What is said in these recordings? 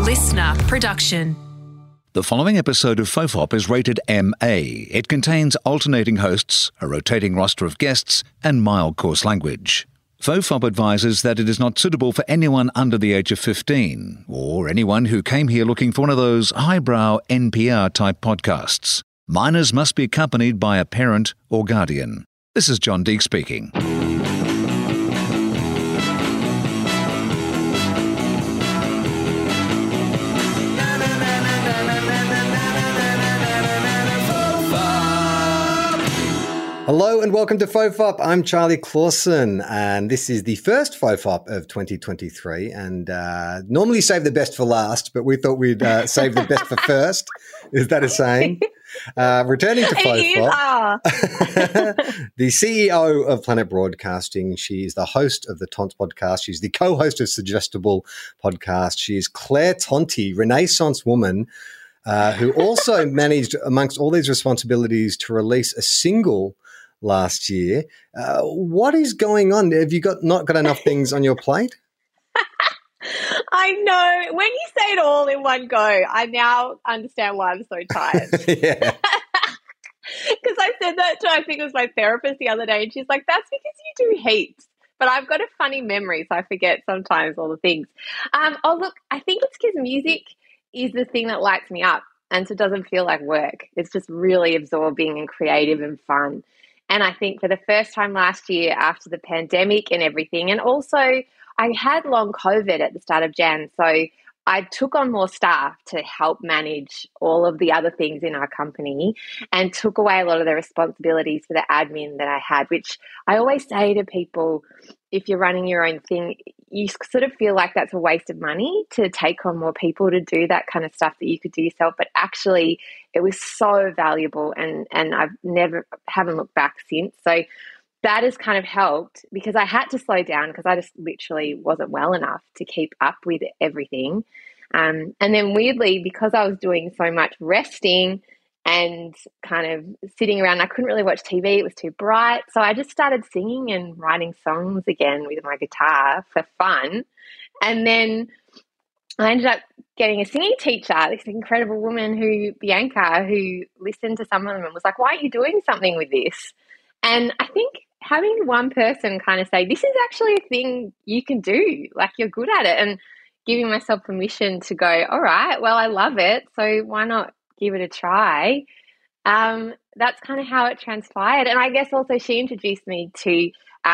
listener production. The following episode of Fofop is rated MA. It contains alternating hosts, a rotating roster of guests, and mild coarse language. Fofop advises that it is not suitable for anyone under the age of 15, or anyone who came here looking for one of those highbrow NPR-type podcasts. Minors must be accompanied by a parent or guardian. This is John Deek speaking. Hello and welcome to Fofop. I'm Charlie Clausen, and this is the first Fofop of 2023. And normally save the best for last, but we thought we'd save the best for first. Is that a saying? Returning to Fofop, the CEO of Planet Broadcasting. She's the host of the Tonts podcast. She's the co-host of Suggestible podcast. She is Claire Tonti, Renaissance woman, who also managed, amongst all these responsibilities, to release a single last year. What is going on? Have you not got enough things on your plate? I know. When you say it all in one go, I now understand why I'm so tired. Yeah. Because I said that to, I think it was my therapist the other day, and she's like, that's because you do heaps. But I've got a funny memory, so I forget sometimes all the things. Look, I think it's because music is the thing that lights me up, and so it doesn't feel like work. It's just really absorbing and creative and fun. And I think for the first time last year after the pandemic and everything, and also I had long COVID at the start of Jan, so I took on more staff to help manage all of the other things in our company and took away a lot of the responsibilities for the admin that I had, which I always say to people, if you're running your own thing, you sort of feel like that's a waste of money to take on more people to do that kind of stuff that you could do yourself. But actually, it was so valuable, and I've haven't looked back since. So that has kind of helped because I had to slow down because I just literally wasn't well enough to keep up with everything. And then weirdly, because I was doing so much resting and kind of sitting around, I couldn't really watch TV. It was too bright. So I just started singing and writing songs again with my guitar for fun. And then I ended up getting a singing teacher, this incredible woman Bianca, who listened to some of them and was like, why aren't you doing something with this? And I think having one person kind of say, this is actually a thing you can do, like you're good at it, and giving myself permission to go, all right, well, I love it, so why not give it a try? That's kind of how it transpired. And I guess also she introduced me to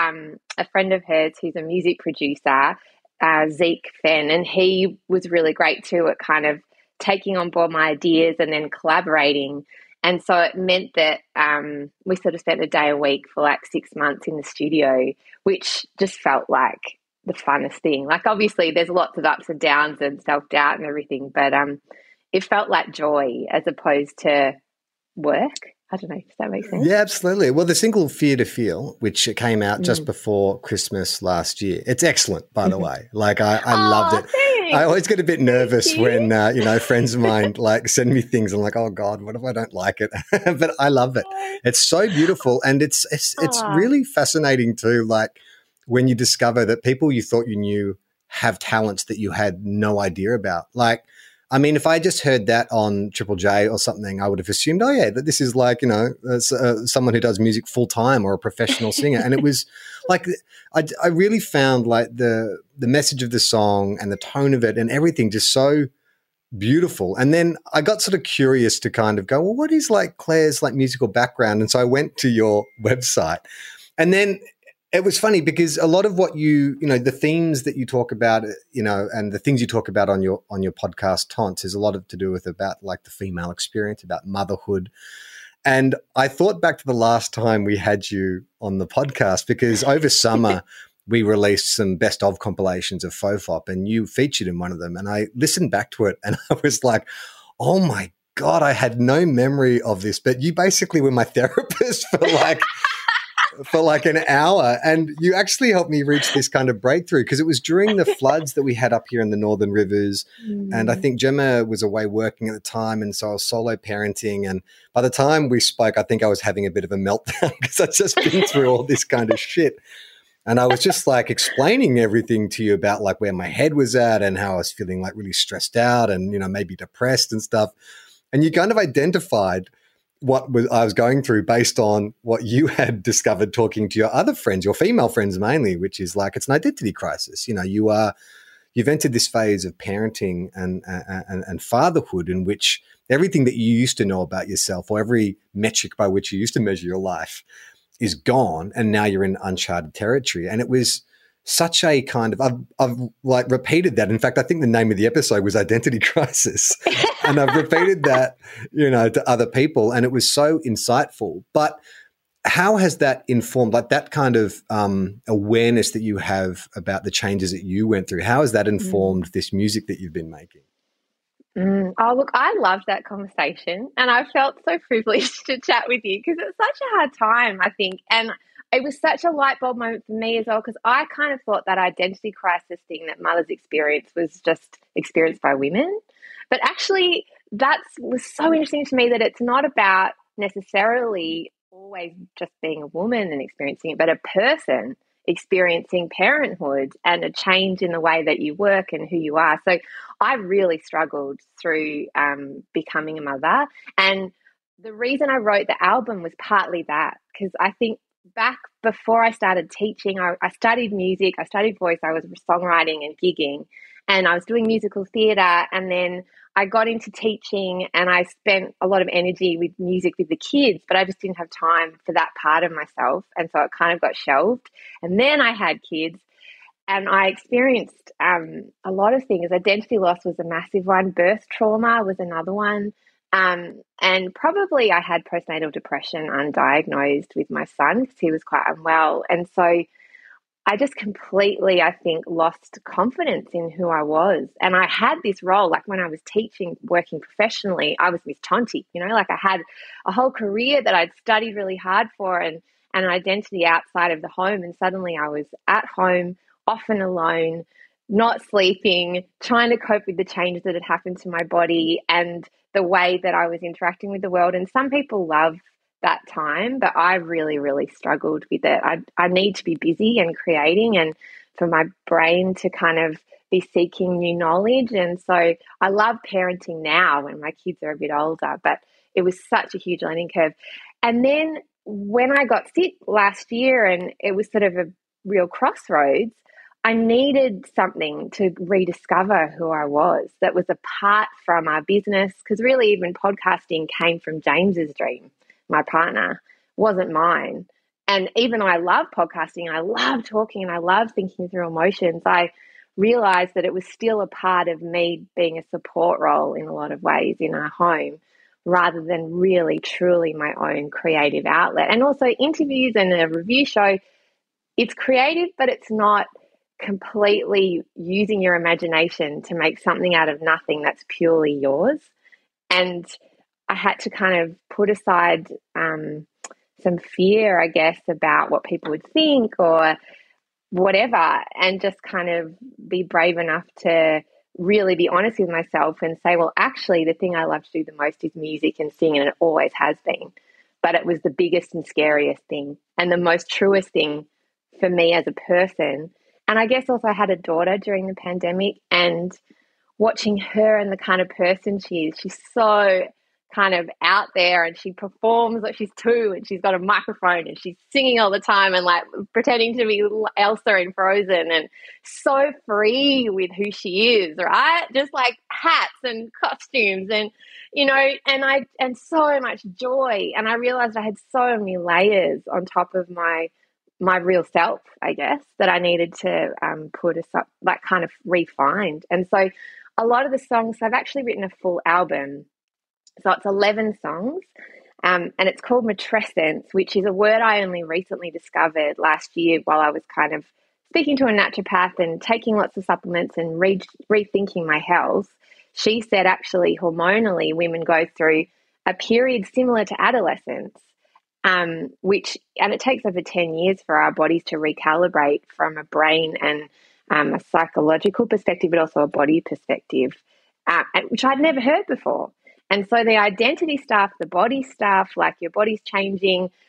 a friend of hers who's a music producer, Zeke Fenn, and he was really great too at kind of taking on board my ideas and then collaborating. And so it meant that we sort of spent a day a week for like 6 months in the studio, which just felt like the funnest thing. Like obviously there's lots of ups and downs and self-doubt and everything, but it felt like joy as opposed to work. I don't know if that makes sense. Yeah, absolutely. Well, the single Fear to Feel, which came out just before Christmas last year, it's excellent, by the way. Like I loved it. Thanks. I always get a bit nervous when, friends of mine like send me things. I'm like, oh God, what if I don't like it? But I love it. It's so beautiful. And it's really fascinating too. Like when you discover that people you thought you knew have talents that you had no idea about. Like, I mean, if I just heard that on Triple J or something, I would have assumed, oh yeah, that this is like, someone who does music full time or a professional singer. And it was like, I really found like the message of the song and the tone of it and everything just so beautiful. And then I got sort of curious to kind of go, well, what is like Claire's like musical background? And so I went to your website, and then it was funny because a lot of what the themes that you talk about, and the things you talk about on your podcast, Tonts, is a lot to do with about like the female experience, about motherhood. And I thought back to the last time we had you on the podcast, because over summer we released some best of compilations of Fofop, and you featured in one of them. And I listened back to it and I was like, oh my God, I had no memory of this. But you basically were my therapist for like an hour, and you actually helped me reach this kind of breakthrough because it was during the floods that we had up here in the Northern Rivers. And I think Gemma was away working at the time, and so I was solo parenting, and by the time we spoke I think I was having a bit of a meltdown because I'd just been through all this kind of shit. And I was just like explaining everything to you about like where my head was at and how I was feeling like really stressed out and, maybe depressed and stuff. And you kind of identified I was going through based on what you had discovered talking to your other friends, your female friends mainly, which is like it's an identity crisis. You've entered this phase of parenting and fatherhood in which everything that you used to know about yourself or every metric by which you used to measure your life is gone, and now you're in uncharted territory. And it was such a kind of I've like repeated that. In fact, I think the name of the episode was Identity Crisis, and I've repeated that to other people, and it was so insightful. But how has that informed, like that kind of awareness that you have about the changes that you went through? How has that informed this music that you've been making? Oh, look, I loved that conversation, and I felt so privileged to chat with you because it's such a hard time, I think. And it was such a light bulb moment for me as well, because I kind of thought that identity crisis thing that mothers experience was just experienced by women. But actually, that was so interesting to me that it's not about necessarily always just being a woman and experiencing it, but a person experiencing parenthood and a change in the way that you work and who you are. So I really struggled through becoming a mother. And the reason I wrote the album was partly that, because I think back before I started teaching, I studied music, I studied voice, I was songwriting and gigging, and I was doing musical theatre, and then I got into teaching and I spent a lot of energy with music with the kids, but I just didn't have time for that part of myself. And so it kind of got shelved. And then I had kids and I experienced a lot of things. Identity loss was a massive one. Birth trauma was another one. And probably I had postnatal depression undiagnosed with my son because he was quite unwell. And so I just completely, I think, lost confidence in who I was. And I had this role, like when I was teaching, working professionally, I was Miss Tonti, like I had a whole career that I'd studied really hard for and an identity outside of the home. And suddenly I was at home, often alone, not sleeping, trying to cope with the changes that had happened to my body and the way that I was interacting with the world. And some people love that time, but I really, really struggled with it. I need to be busy and creating and for my brain to kind of be seeking new knowledge. And so I love parenting now when my kids are a bit older, but it was such a huge learning curve. And then when I got sick last year and it was sort of a real crossroads, I needed something to rediscover who I was that was apart from our business, because really even podcasting came from James's dream. My partner, wasn't mine. And even though I love podcasting, I love talking and I love thinking through emotions, I realized that it was still a part of me being a support role in a lot of ways in our home, rather than really truly my own creative outlet. And also interviews and a review show, it's creative, but it's not completely using your imagination to make something out of nothing that's purely yours. And I had to kind of put aside some fear, I guess, about what people would think or whatever, and just kind of be brave enough to really be honest with myself and say, well, actually, the thing I love to do the most is music and sing, and it always has been. But it was the biggest and scariest thing and the most truest thing for me as a person. And I guess also I had a daughter during the pandemic, and watching her and the kind of person she is, she's so kind of out there and she performs like she's 2 and she's got a microphone and she's singing all the time and like pretending to be Elsa in Frozen and so free with who she is, right? Just like hats and costumes and, and so much joy. And I realized I had so many layers on top of my real self, I guess, that I needed to put aside, like kind of refined. And so a lot of the songs, I've actually written a full album. So it's 11 songs, and it's called matrescence, which is a word I only recently discovered last year while I was kind of speaking to a naturopath and taking lots of supplements and rethinking my health. She said actually hormonally women go through a period similar to adolescence, and it takes over 10 years for our bodies to recalibrate from a brain and a psychological perspective, but also a body perspective, which I'd never heard before. And so the identity stuff, the body stuff, like your body's changing,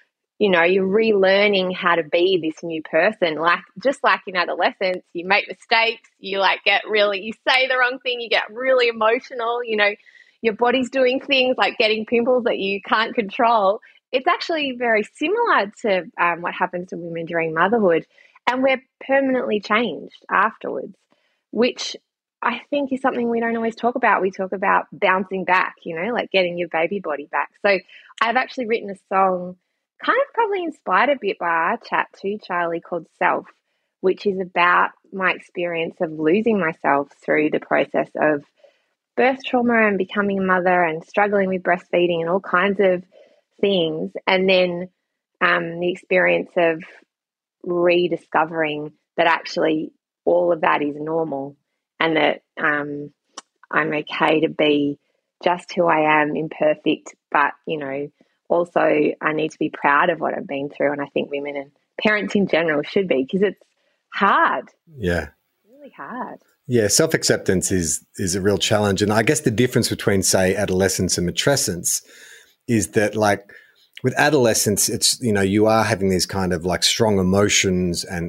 you're relearning how to be this new person. Just like in adolescence, you make mistakes, you you say the wrong thing, you get really emotional, your body's doing things like getting pimples that you can't control. It's actually very similar to what happens to women during motherhood. And we're permanently changed afterwards, which I think is something we don't always talk about. We talk about bouncing back, like getting your baby body back. So I've actually written a song kind of probably inspired a bit by our chat too, Charlie, called Self, which is about my experience of losing myself through the process of birth trauma and becoming a mother and struggling with breastfeeding and all kinds of things. And then the experience of rediscovering that actually all of that is normal and that I'm okay to be just who I am, imperfect, but, also I need to be proud of what I've been through. And I think women and parents in general should be, because it's hard. Yeah. Really hard. Yeah, self-acceptance is a real challenge. And I guess the difference between, say, adolescence and matrescence is that, like, with adolescence, it's, you are having these kind of like strong emotions and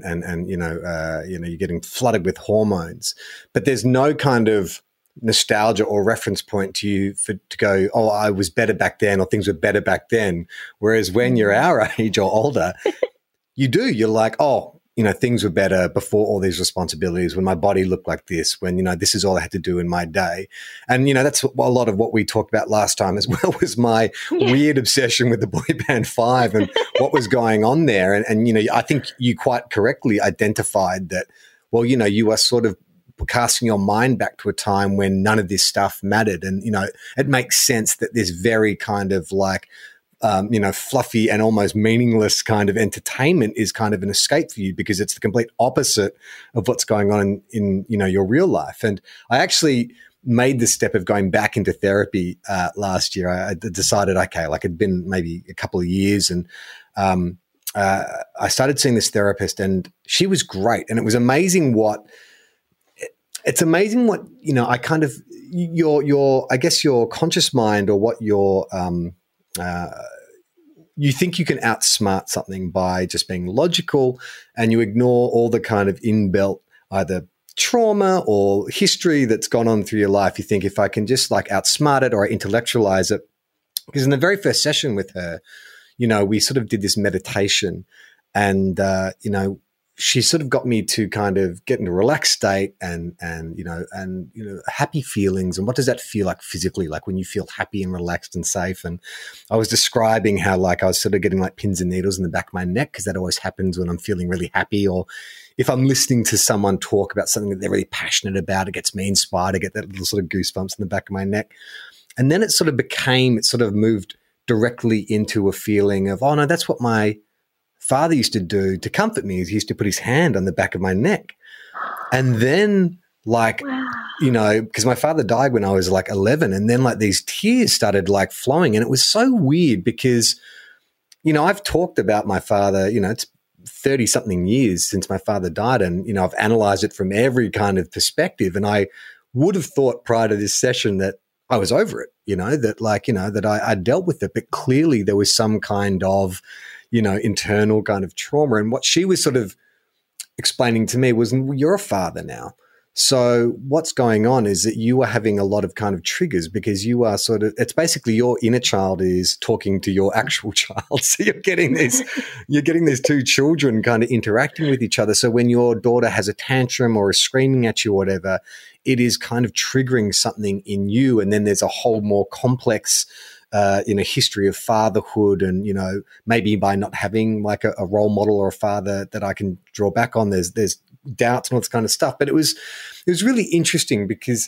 you're getting flooded with hormones, but there's no kind of nostalgia or reference point to you to go, oh, I was better back then, or things were better back then. Whereas when you're our age or older, you're like, oh, things were better before all these responsibilities, when my body looked like this, when, this is all I had to do in my day. And, that's a lot of what we talked about last time as well, was my weird obsession with the boy band Five and what was going on there. And I think you quite correctly identified that, well, you are sort of casting your mind back to a time when none of this stuff mattered. And, it makes sense that this very kind of like, fluffy and almost meaningless kind of entertainment is kind of an escape for you, because it's the complete opposite of what's going on in your real life. And I actually made the step of going back into therapy last year. I decided, okay, like it'd been maybe a couple of years, and I started seeing this therapist, and she was great. And it was amazing it's amazing what, I kind of, I guess your conscious mind, or what your, you think you can outsmart something by just being logical, and you ignore all the kind of inbuilt either trauma or history that's gone on through your life. You think, if I can just like outsmart it or intellectualize it. Because in the very first session with her, we sort of did this meditation, and, she sort of got me to kind of get in a relaxed state and happy feelings. And what does that feel like physically? Like when you feel happy and relaxed and safe. And I was describing how like I was sort of getting like pins and needles in the back of my neck, because that always happens when I'm feeling really happy, or if I'm listening to someone talk about something that they're really passionate about, it gets me inspired. I get that little sort of goosebumps in the back of my neck. And then it sort of moved directly into a feeling of, oh no, that's what my father used to do to comfort me, is he used to put his hand on the back of my neck. And then like, wow. Because my father died when I was like 11, and then like these tears started like flowing. And it was so weird because, I've talked about my father, it's 30 something years since my father died. And, I've analyzed it from every kind of perspective. And I would have thought prior to this session that I was over it, that I dealt with it, but clearly there was some kind of, internal kind of trauma. And what she was sort of explaining to me was, you're a father now. So what's going on is that you are having a lot of kind of triggers, because you are it's basically your inner child is talking to your actual child. So you're getting these two children kind of interacting with each other. So when your daughter has a tantrum or is screaming at you or whatever, it is kind of triggering something in you. And then there's a whole more complex history of fatherhood, and, maybe by not having like a role model or a father that I can draw back on, there's doubts and all this kind of stuff. But it was really interesting because,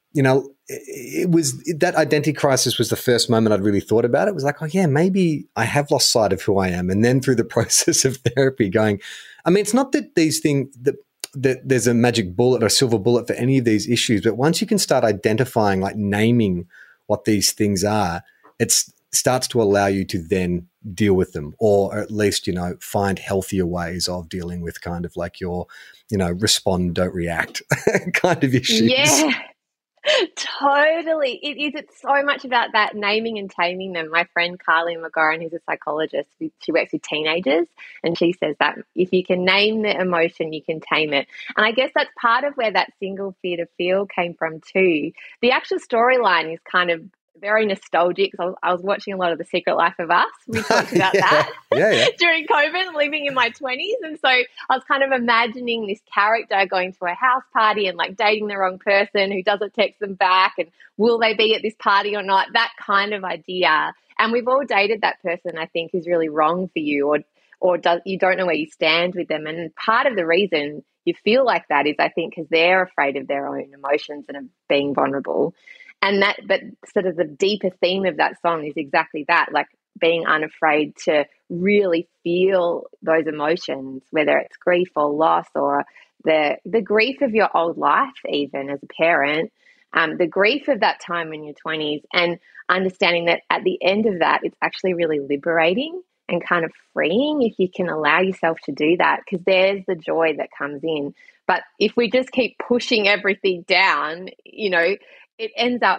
it was that identity crisis was the first moment I'd really thought about it. It was like, oh yeah, maybe I have lost sight of who I am. And then through the process of therapy it's not that these things that there's a magic bullet or silver bullet for any of these issues, but once you can start identifying, like naming what these things are, it starts to allow you to then deal with them, or at least, find healthier ways of dealing with kind of like your, respond, don't react kind of issues. Yeah. Totally. It is. It's so much about that naming and taming them. My friend Carly McGoran, who's a psychologist, she works with teenagers, and she says that if you can name the emotion, you can tame it. And I guess that's part of where that single Fear to Feel came from too. The actual storyline is kind of very nostalgic. So I was watching a lot of The Secret Life of Us. We talked about that during COVID, living in my 20s. And so I was kind of imagining this character going to a house party and like dating the wrong person who doesn't text them back, and will they be at this party or not? That kind of idea. And we've all dated that person, I think, who's really wrong for you, or you don't know where you stand with them. And part of the reason you feel like that is, I think, because they're afraid of their own emotions and of being vulnerable. But sort of the deeper theme of that song is exactly that, like being unafraid to really feel those emotions, whether it's grief or loss or the grief of your old life, even as a parent, the grief of that time in your 20s, and understanding that at the end of that, it's actually really liberating and kind of freeing if you can allow yourself to do that, because there's the joy that comes in. But if we just keep pushing everything down, it ends up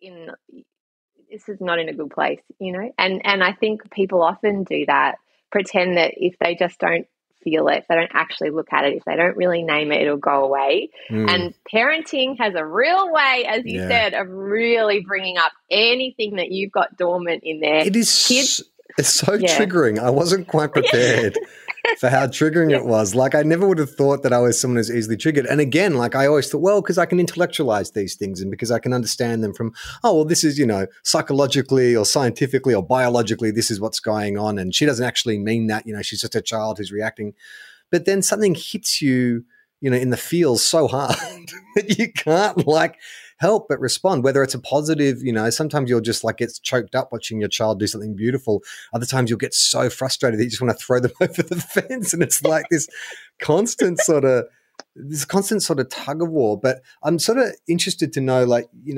this is not in a good place, and I think people often do that, pretend that if they just don't feel it, if they don't actually look at it, if they don't really name it, it'll go away. And parenting has a real way, as you said, of really bringing up anything that you've got dormant in there. It is kids. It's so triggering. I wasn't quite prepared for how triggering it was. Like, I never would have thought that I was someone who's easily triggered. And again, like, I always thought, well, because I can intellectualize these things and because I can understand them from, this is, psychologically or scientifically or biologically, this is what's going on. And she doesn't actually mean that, she's just a child who's reacting. But then something hits you, in the feels so hard that you can't help but respond, whether it's a positive, sometimes you'll just get choked up watching your child do something beautiful. Other times you'll get so frustrated that you just want to throw them over the fence. And it's like this constant sort of tug of war. But I'm sort of interested to know,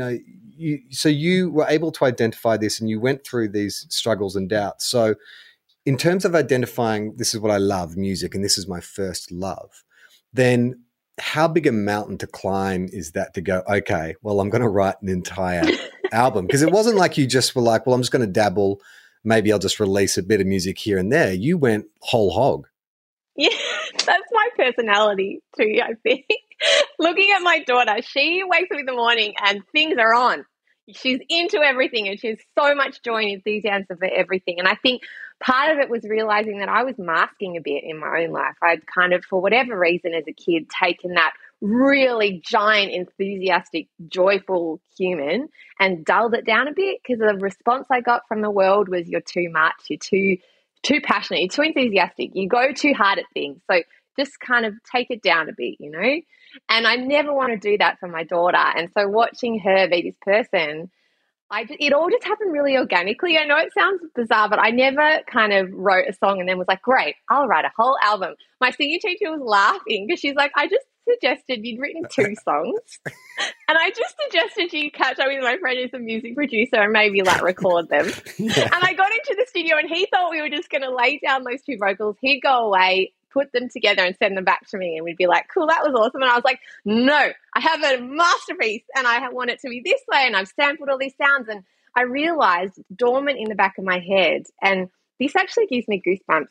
so you were able to identify this and you went through these struggles and doubts. So in terms of identifying, this is what I love, music, and this is my first love, then how big a mountain to climb is that to go, okay, well, I'm going to write an entire album? Because it wasn't like you just were like, well, I'm just going to dabble. Maybe I'll just release a bit of music here and there. You went whole hog. Yeah, that's my personality too, I think. Looking at my daughter, she wakes up in the morning and things are on. She's into everything and she has so much joy and enthusiasm for everything. And I think part of it was realizing that I was masking a bit in my own life. I'd kind of, for whatever reason as a kid, taken that really giant, enthusiastic, joyful human and dulled it down a bit, because the response I got from the world was, you're too much, you're too passionate, you're too enthusiastic, you go too hard at things. So just kind of take it down a bit, And I never want to do that for my daughter. And so watching her be this person, it all just happened really organically. I know it sounds bizarre, but I never kind of wrote a song and then was like, great, I'll write a whole album. My singing teacher was laughing because she's like, I just suggested you'd written 2 songs. And I just suggested you catch up with my friend who's a music producer and maybe record them. Yeah. And I got into the studio and he thought we were just going to lay down those 2 vocals. He'd go away, put them together and send them back to me, and we'd be like, cool, that was awesome. And I was like, no, I have a masterpiece and I want it to be this way, and I've sampled all these sounds. And I realized, dormant in the back of my head, and this actually gives me goosebumps,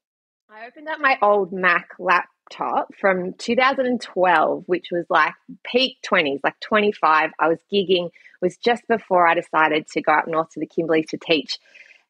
I opened up my old Mac laptop from 2012, which was peak 20s, 25. I was gigging. It was just before I decided to go up north to the Kimberleys to teach.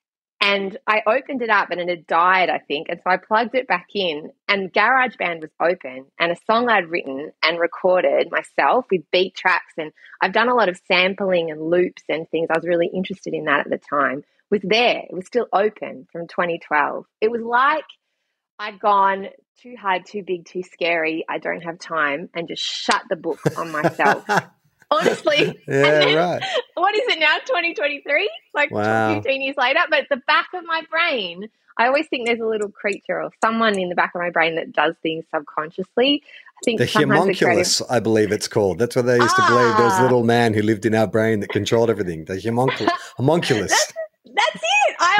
And I opened it up and it had died, I think. And so I plugged it back in and GarageBand was open, and a song I'd written and recorded myself with beat tracks. And I've done a lot of sampling and loops and things. I was really interested in that at the time. Was there. It was still open from 2012. It was like I'd gone too hard, too big, too scary, I don't have time, and just shut the book on myself. Honestly. Yeah, right. What is it now, 2023? Wow. 15 years later. But the back of my brain, I always think there's a little creature or someone in the back of my brain that does things subconsciously. I think the homunculus, I believe it's called. That's what they used to believe. There was a little man who lived in our brain that controlled everything. The homunculus. That's it.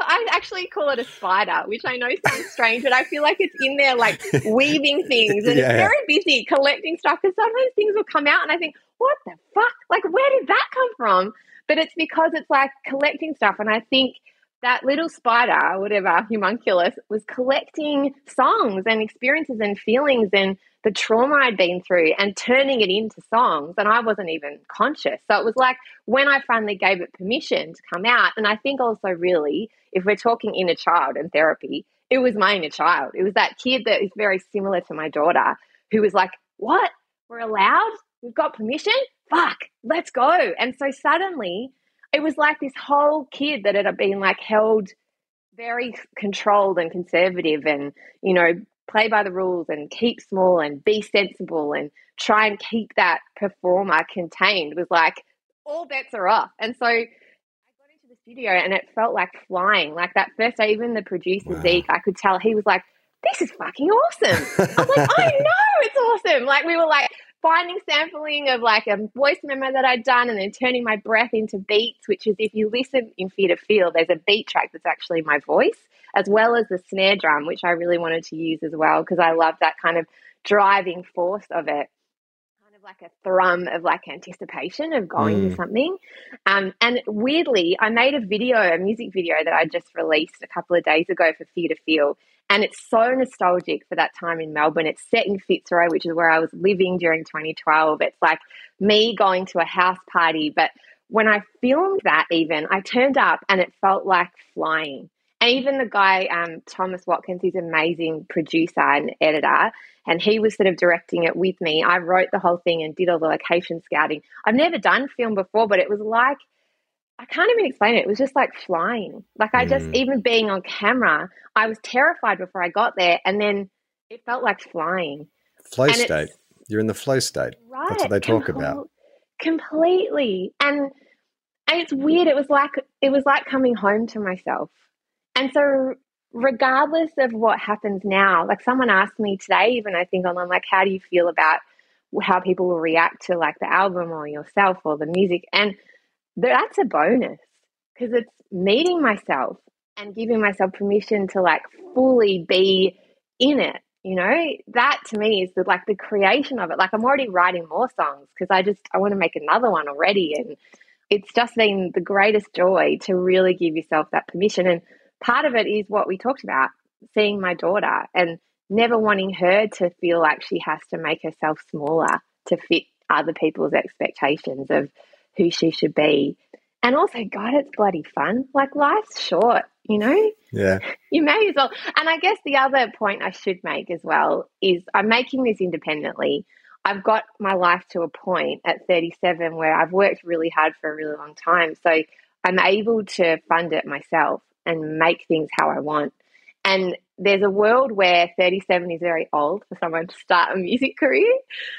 I actually call it a spider, which I know sounds strange, but I feel like it's in there like weaving things, and it's very busy collecting stuff, because sometimes things will come out and I think, what the fuck? Like, where did that come from? But it's because it's like collecting stuff. And I think that little spider, whatever, homunculus, was collecting songs and experiences and feelings and the trauma I'd been through and turning it into songs. And I wasn't even conscious. So it was like when I finally gave it permission to come out. And I think also, really, if we're talking inner child and therapy, it was my inner child. It was that kid that is very similar to my daughter, who was like, what? We're allowed? We've got permission? Fuck, let's go. And so suddenly it was like this whole kid that had been like held very controlled and conservative and, you know, play by the rules and keep small and be sensible and try and keep that performer contained, was like, all bets are off. And so I got into the studio and it felt like flying. Like that first day, even the producer, Zeke, I could tell he was like, this is fucking awesome. I was like, I know it's awesome. Like we were like finding sampling of like a voice memo that I'd done and then turning my breath into beats, which is, if you listen in Fear to Feel, there's a beat track that's actually my voice, as well as the snare drum, which I really wanted to use as well, because I love that kind of driving force of it, kind of like a thrum of like anticipation of going to something. And weirdly, I made a music video that I just released a couple of days ago for Fear to Feel. And it's so nostalgic for that time in Melbourne. It's set in Fitzroy, which is where I was living during 2012. It's like me going to a house party. But when I filmed that even, I turned up and it felt like flying. And even the guy, Thomas Watkins, he's an amazing producer and editor, and he was sort of directing it with me. I wrote the whole thing and did all the location scouting. I've never done film before, but it was like, I can't even explain it. It was just like flying. Like I just, even being on camera, I was terrified before I got there, and then it felt like flying. Flow state. You're in the flow state. Right. That's what they talk about. Completely. And it's weird. It was like coming home to myself. And so regardless of what happens now, like someone asked me today, even I think online, like, how do you feel about how people will react to like the album or yourself or the music? And that's a bonus, because it's meeting myself and giving myself permission to like fully be in it. You know, that to me is the creation of it. Like I'm already writing more songs because I want to make another one already. And it's just been the greatest joy to really give yourself that permission. And part of it is what we talked about, seeing my daughter and never wanting her to feel like she has to make herself smaller to fit other people's expectations of who she should be. And also, God, it's bloody fun. Like life's short, you know? Yeah. You may as well. And I guess the other point I should make as well is I'm making this independently. I've got my life to a point at 37 where I've worked really hard for a really long time. So I'm able to fund it myself and make things how I want. And there's a world where 37 is very old for someone to start a music career.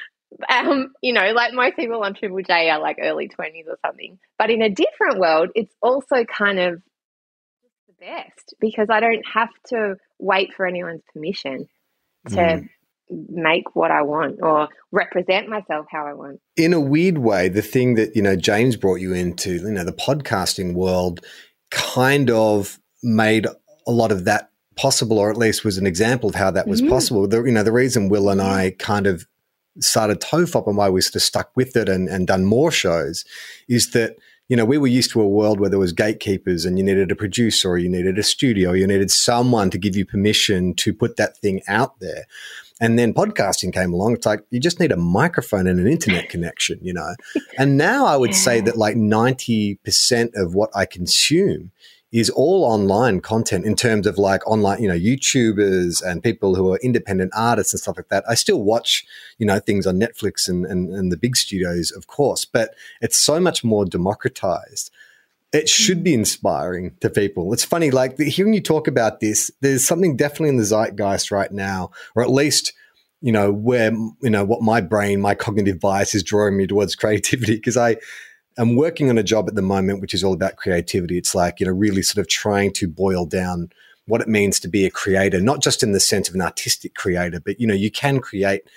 You know, like most people on Triple J are like early 20s or something. But in a different world, it's also kind of the best, because I don't have to wait for anyone's permission to make what I want or represent myself how I want. In a weird way, the thing that, you know, James brought you into, you know, the podcasting world kind of made a lot of that possible, or at least was an example of how that was possible. The reason Will and I kind of started Tofop and why we sort of stuck with it and done more shows is that, you know, we were used to a world where there was gatekeepers and you needed a producer or you needed a studio, you needed someone to give you permission to put that thing out there. And then podcasting came along. It's like, you just need a microphone and an internet connection, you know. And now I would say that like 90% of what I consume is all online content in terms of like online, you know, YouTubers and people who are independent artists and stuff like that. I still watch, you know, things on Netflix and the big studios, of course, but it's so much more democratized. It should be inspiring to people. It's funny, like hearing you talk about this, there's something definitely in the zeitgeist right now, or at least, you know, where, you know, what my brain, my cognitive bias is drawing me towards creativity, because I'm working on a job at the moment which is all about creativity. It's like, you know, really sort of trying to boil down what it means to be a creator, not just in the sense of an artistic creator, but, you know, you can create,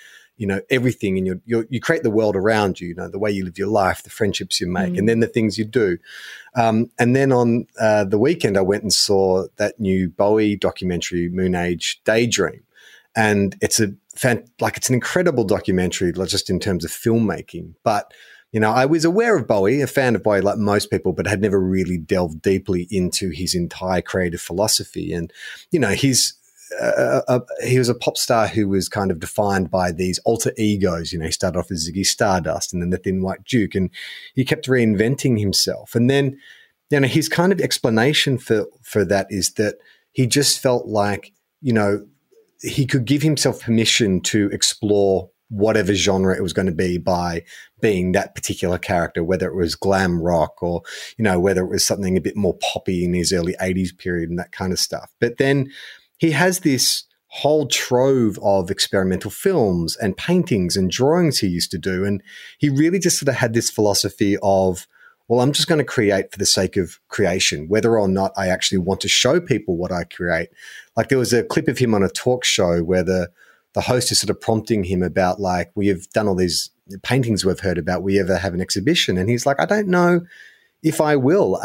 everything in you create the world around you, the way you live your life, the friendships you make, and then the things you do. And then on the weekend, I went and saw that new Bowie documentary, Moon Age Daydream. And it's an incredible documentary, just in terms of filmmaking. But, I was aware of Bowie, a fan of Bowie like most people, but had never really delved deeply into his entire creative philosophy. And, he was a pop star who was kind of defined by these alter egos. He started off as Ziggy Stardust and then the Thin White Duke, and he kept reinventing himself. And then, his kind of explanation for that is that he just felt like, he could give himself permission to explore whatever genre it was going to be by being that particular character, whether it was glam rock or, whether it was something a bit more poppy in his early 80s period and that kind of stuff. But then he has this whole trove of experimental films and paintings and drawings he used to do. And he really just sort of had this philosophy of, well, I'm just going to create for the sake of creation, whether or not I actually want to show people what I create. Like there was a clip of him on a talk show where the host is sort of prompting him about like, we've done all these paintings we've heard about. We ever have an exhibition? And he's like, I don't know if I will.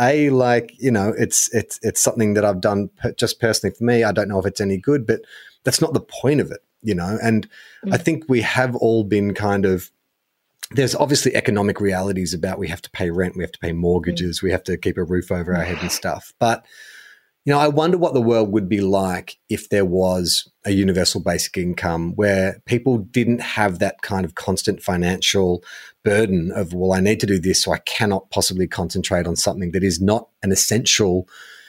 It's something that I've done just personally for me. I don't know if it's any good, but that's not the point of it, And I think we have all been kind of, there's obviously economic realities about we have to pay rent, we have to pay mortgages, we have to keep a roof over our head and stuff. But, I wonder what the world would be like if there was a universal basic income where people didn't have that kind of constant financial burden of, well, I need to do this, so I cannot possibly concentrate on something that is not an essential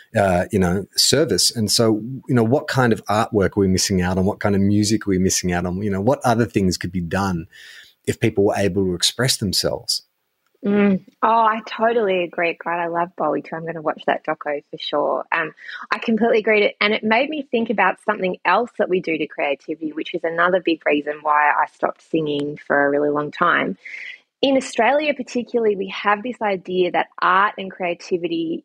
service. And so, what kind of artwork are we missing out on? What kind of music are we missing out on? What other things could be done if people were able to express themselves? Oh, I totally agree. God, I love Bowie too. I'm going to watch that doco for sure. I completely agree. And it made me think about something else that we do to creativity, which is another big reason why I stopped singing for a really long time. In Australia, particularly, we have this idea that art and creativity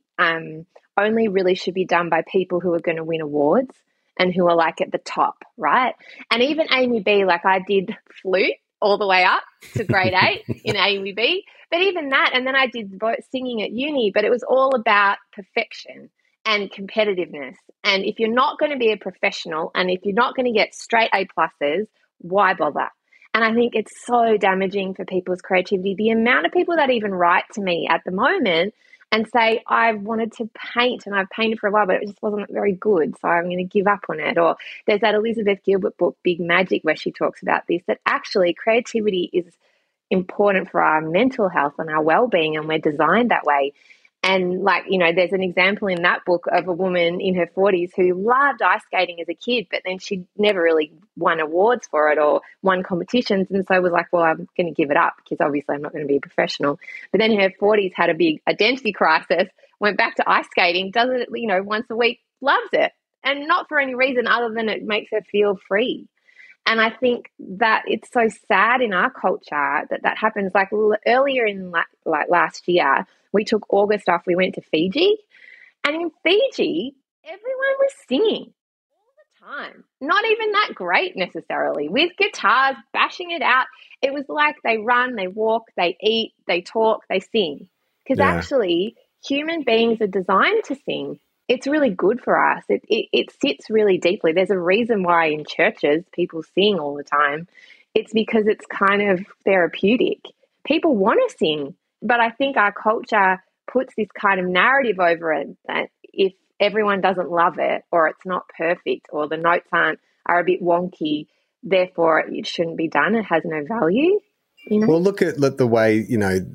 only really should be done by people who are going to win awards and who are like at the top, right? And even Amy B, like I did flute all the way up to grade 8 in Amy B. But even that, and then I did singing at uni, but it was all about perfection and competitiveness. And if you're not going to be a professional and if you're not going to get straight A pluses, why bother? And I think it's so damaging for people's creativity. The amount of people that even write to me at the moment and say, I wanted to paint and I've painted for a while, but it just wasn't very good, so I'm going to give up on it. Or there's that Elizabeth Gilbert book, Big Magic, where she talks about this, that actually creativity is important for our mental health and our well-being, and we're designed that way. And there's an example in that book of a woman in her 40s who loved ice skating as a kid, but then she never really won awards for it or won competitions, and so was like, well, I'm going to give it up because obviously I'm not going to be a professional. But then in her 40s had a big identity crisis, went back to ice skating, does it once a week, loves it, and not for any reason other than it makes her feel free. And I think that it's so sad in our culture that happens. Like earlier in last year, we took August off. We went to Fiji, and in Fiji, everyone was singing all the time. Not even that great necessarily, with guitars bashing it out. It was like they run, they walk, they eat, they talk, they sing. Because actually, human beings are designed to sing. It's really good for us. It sits really deeply. There's a reason why in churches people sing all the time. It's because it's kind of therapeutic. People want to sing, but I think our culture puts this kind of narrative over it that if everyone doesn't love it, or it's not perfect, or the notes are a bit wonky, therefore it shouldn't be done. It has no value. Well, look at the way,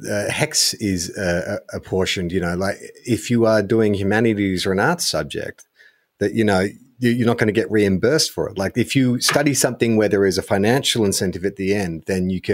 HECS is apportioned, like if you are doing humanities or an arts subject, that, you're not going to get reimbursed for it. Like if you study something where there is a financial incentive at the end, then you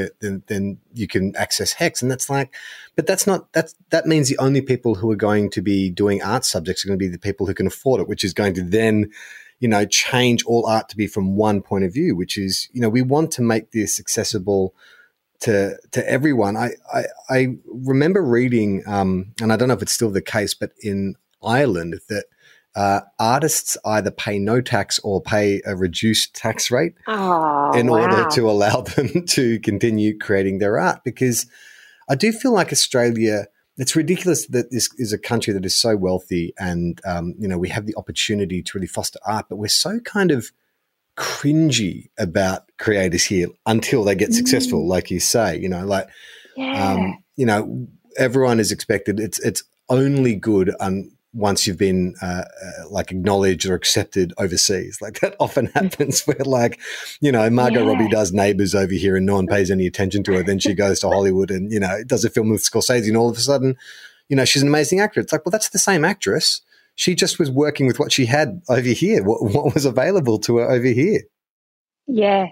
can access HECS. And that's like, but that means the only people who are going to be doing art subjects are going to be the people who can afford it, which is going to then, change all art to be from one point of view, which is, we want to make this accessible to everyone. I remember reading, and I don't know if it's still the case, but in Ireland that artists either pay no tax or pay a reduced tax rate in order wow. to allow them to continue creating their art. Because I do feel like Australia, it's ridiculous that this is a country that is so wealthy and, we have the opportunity to really foster art, but we're so kind of cringy about creators here until they get successful, like you say, Yeah. Everyone is expected. It's only good once you've been acknowledged or accepted overseas. Like that often happens where Margot Robbie does Neighbours over here and no one pays any attention to her. Then she goes to Hollywood and, does a film with Scorsese and all of a sudden, she's an amazing actor. It's like, well, that's the same actress. She just was working with what she had over here, what was available to her over here. Yeah,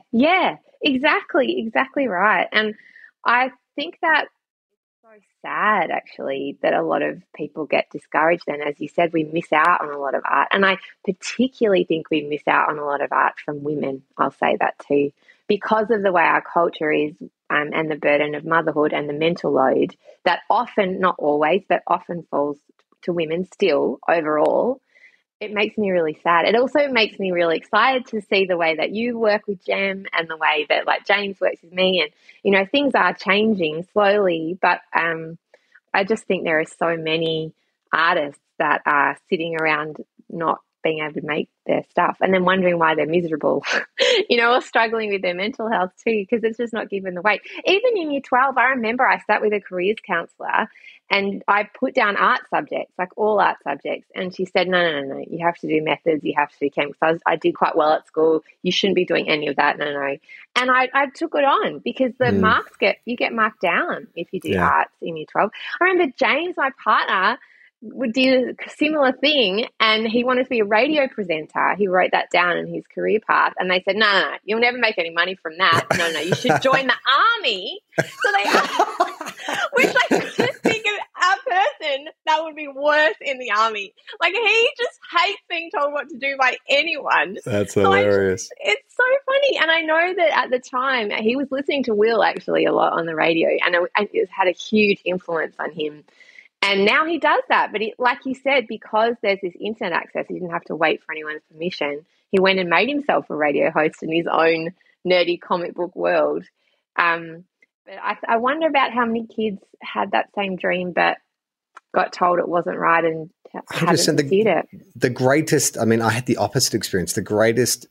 exactly right. And I think that so sad actually that a lot of people get discouraged, and as you said, we miss out on a lot of art, and I particularly think we miss out on a lot of art from women. I'll say that too, because of the way our culture is, and the burden of motherhood and the mental load that often, not always, but often falls to women still overall. It makes me really sad. It also makes me really excited to see the way that you work with Jem and the way that James works with me, and things are changing slowly, but I just think there are so many artists that are sitting around not being able to make their stuff and then wondering why they're miserable, or struggling with their mental health too, because it's just not given the weight. Even in year 12, I remember I sat with a careers counsellor and I put down art subjects, like all art subjects. And she said, no, you have to do methods, you have to do chemicals. I did quite well at school. You shouldn't be doing any of that. No. And I took it on because the marks you get marked down if you do arts in year 12. I remember James, my partner, would do a similar thing and he wanted to be a radio presenter. He wrote that down in his career path and they said, no, you'll never make any money from that. No, you should join the army. So they which I couldn't think of a person that would be worse in the army. He just hates being told what to do by anyone. That's hilarious. It's so funny. And I know that at the time he was listening to Will actually a lot on the radio and it had a huge influence on him. And now he does that. But like you said, because there's this internet access, he didn't have to wait for anyone's permission. He went and made himself a radio host in his own nerdy comic book world. But I wonder about how many kids had that same dream but got told it wasn't right and haven't pursued it. The greatest, I had the opposite experience. The greatest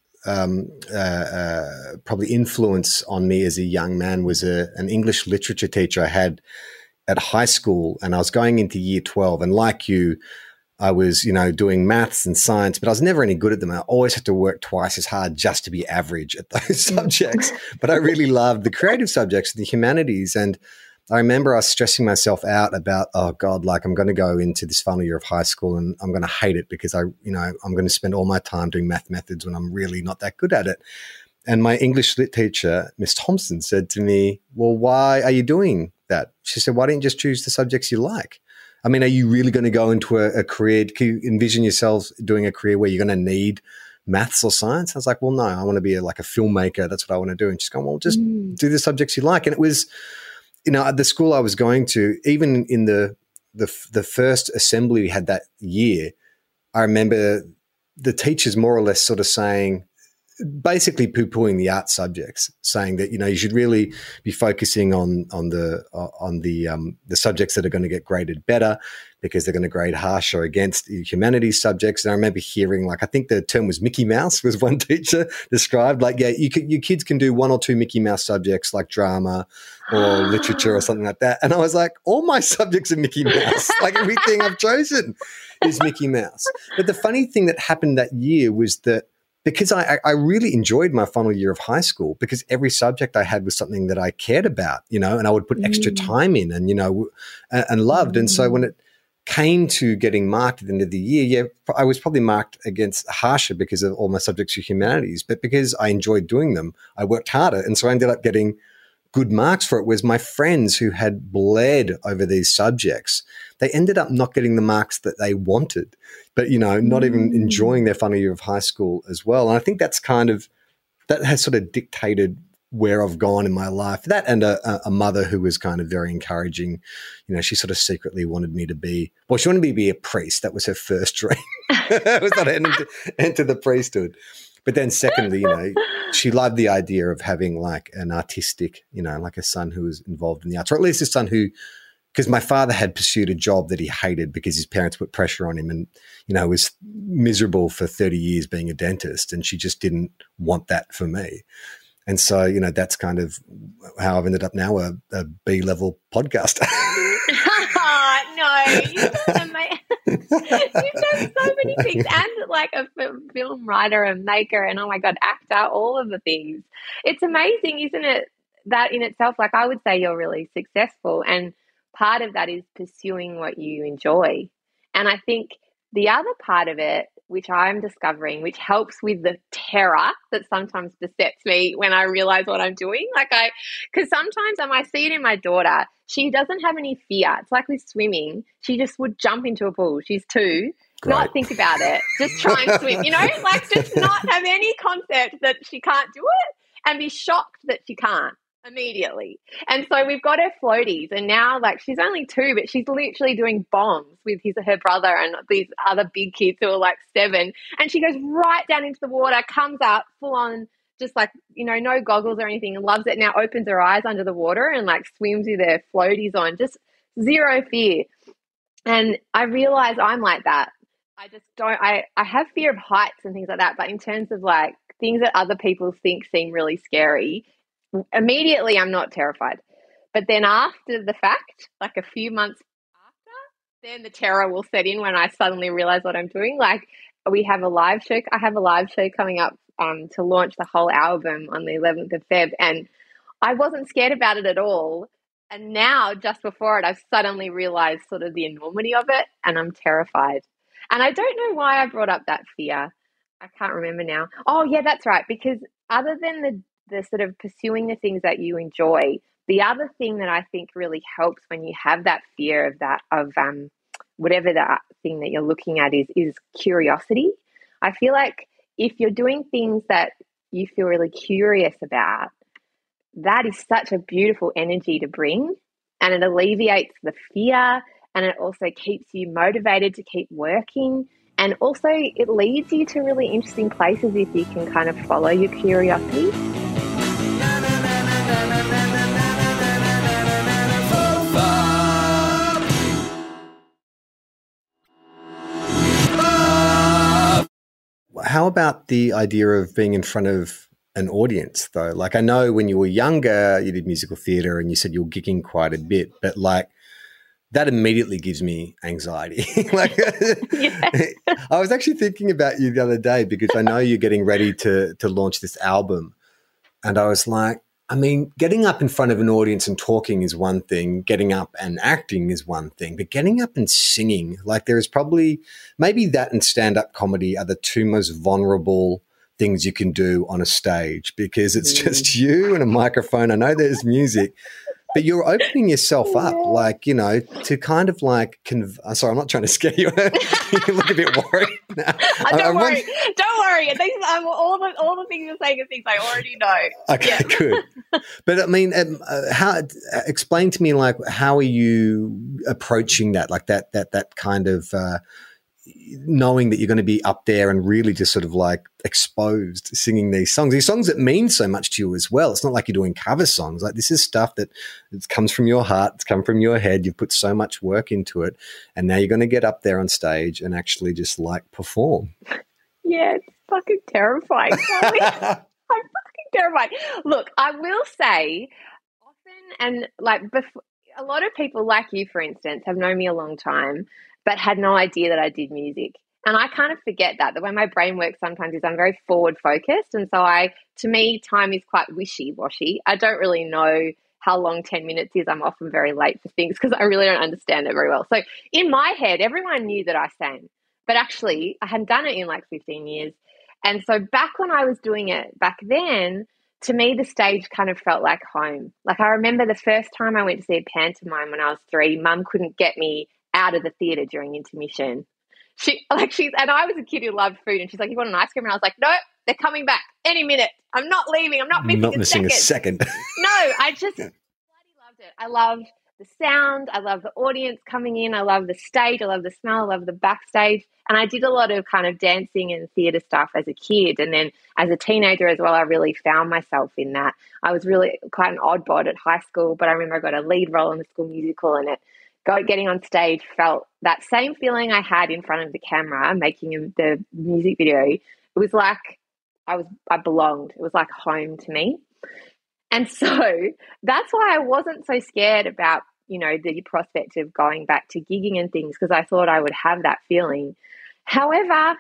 probably influence on me as a young man was an English literature teacher I had at high school, and I was going into year 12, and like you, I was, doing maths and science, but I was never any good at them. I always had to work twice as hard just to be average at those subjects. But I really loved the creative subjects, the humanities. And I remember I was stressing myself out about, oh God, I'm going to go into this final year of high school and I'm going to hate it because I'm going to spend all my time doing math methods when I'm really not that good at it. And my English lit teacher, Miss Thompson, said to me, well, why are you doing that? She said, why don't you just choose the subjects you like? Are you really going to go into a career? Can you envision yourselves doing a career where you're going to need maths or science? I was like, well, no, I want to be a filmmaker. That's what I want to do. And she's going, well, just do the subjects you like. And it was, at the school I was going to, even in the first assembly we had that year, I remember the teachers more or less sort of saying, basically poo-pooing the art subjects, saying that you should really be focusing on the subjects that are going to get graded better because they're going to grade harsher against the humanities subjects. And I remember hearing, I think the term was Mickey Mouse, was one teacher described. Your kids can do one or two Mickey Mouse subjects like drama or literature or something like that. And I was like, all my subjects are Mickey Mouse. Everything I've chosen is Mickey Mouse. But the funny thing that happened that year was that because I really enjoyed my final year of high school because every subject I had was something that I cared about, and I would put extra time in and loved. And so when it came to getting marked at the end of the year, I was probably marked against harsher because of all my subjects were humanities, but because I enjoyed doing them, I worked harder. And so I ended up getting good marks for it. Was my friends who had bled over these subjects, they ended up not getting the marks that they wanted, but, not even enjoying their final year of high school as well. And I think that has sort of dictated where I've gone in my life. That and a mother who was kind of very encouraging. She sort of secretly wanted me to be, she wanted me to be a priest. That was her first dream. It was not enter the priesthood. But then secondly, she loved the idea of having like an artistic, like a son who was involved in the arts, or at least a son who, because my father had pursued a job that he hated because his parents put pressure on him and, was miserable for 30 years being a dentist. And she just didn't want that for me. And so, that's kind of how I've ended up now a B-level podcaster. No, you've done so many things, and like a film writer and maker and, oh my God, actor, all of the things. It's amazing, isn't it, that in itself, like I would say you're really successful, and part of that is pursuing what you enjoy. And I think the other part of it, which I'm discovering, which helps with the terror that sometimes besets me when I realize what I'm doing. Because sometimes I see it in my daughter, she doesn't have any fear. It's like with swimming. She just would jump into a pool. She's 2, Great. Not think about it, just try and swim, just not have any concept that she can't do it and be shocked that she can't immediately. And so we've got her floaties, and now she's only 2, but she's literally doing bombs with her brother and these other big kids who are 7, and she goes right down into the water, comes up full on, just no goggles or anything, and loves it. Now opens her eyes under the water and swims with her floaties on, just zero fear. And I realize I'm like that. I just don't, I have fear of heights and things like that, but in terms of things that other people think seem really scary, immediately I'm not terrified. But then after the fact, a few months after, then the terror will set in when I suddenly realize what I'm doing. We have a live show. I have a live show coming up to launch the whole album on the 11th of Feb. And I wasn't scared about it at all. And now, just before it, I've suddenly realized sort of the enormity of it, and I'm terrified. And I don't know why I brought up that fear. I can't remember now. Oh, yeah, that's right. Because other than the sort of pursuing the things that you enjoy, the other thing that I think really helps when you have that fear of whatever that thing that you're looking at is curiosity. I feel like if you're doing things that you feel really curious about, that is such a beautiful energy to bring, and it alleviates the fear, and it also keeps you motivated to keep working. And also it leads you to really interesting places if you can kind of follow your curiosity. How about the idea of being in front of an audience, though? I know when you were younger, you did musical theatre and you said you were gigging quite a bit, but that immediately gives me anxiety. I was actually thinking about you the other day because I know you're getting ready to launch this album. And I was like, getting up in front of an audience and talking is one thing. Getting up and acting is one thing. But getting up and singing, there is probably maybe that and stand-up comedy are the 2 most vulnerable things you can do on a stage because it's just you and a microphone. I know there's music, but you're opening yourself up, to kind of sorry, I'm not trying to scare you. You look a bit worried now. Don't worry. All the things you're saying are things I already know. Okay, yeah. Good. But how? Explain to me, how are you approaching that? That kind of knowing that you're going to be up there and really just sort of exposed singing these songs that mean so much to you as well. It's not like you're doing cover songs. This is stuff that it comes from your heart, it's come from your head. You've put so much work into it, and now you're going to get up there on stage and actually just perform. Yeah, it's fucking terrifying. I'm fucking terrified. Look, I will say often, and before, a lot of people like you, for instance, have known me a long time, but had no idea that I did music. And I kind of forget that. The way my brain works sometimes is I'm very forward focused. And so to me, time is quite wishy-washy. I don't really know how long 10 minutes is. I'm often very late for things because I really don't understand it very well. So in my head, everyone knew that I sang, but actually I hadn't done it in 15 years. And so back when I was doing it back then, to me, the stage kind of felt like home. I remember the first time I went to see a pantomime when I was 3, Mum couldn't get me out of the theatre during intermission. And I was a kid who loved food, and she's like, "You want an ice cream?" And I was like, "No, they're coming back any minute. I'm not leaving. I'm not missing a second." No, I just bloody loved it. I loved the sound. I love the audience coming in. I love the stage. I love the smell. I love the backstage. And I did a lot of kind of dancing and theatre stuff as a kid. And then as a teenager as well, I really found myself in that. I was really quite an oddbod at high school, but I remember I got a lead role in the school musical, and getting on stage felt that same feeling I had in front of the camera making the music video. It was like I belonged. It was like home to me. And so that's why I wasn't so scared about, the prospect of going back to gigging and things, because I thought I would have that feeling. However,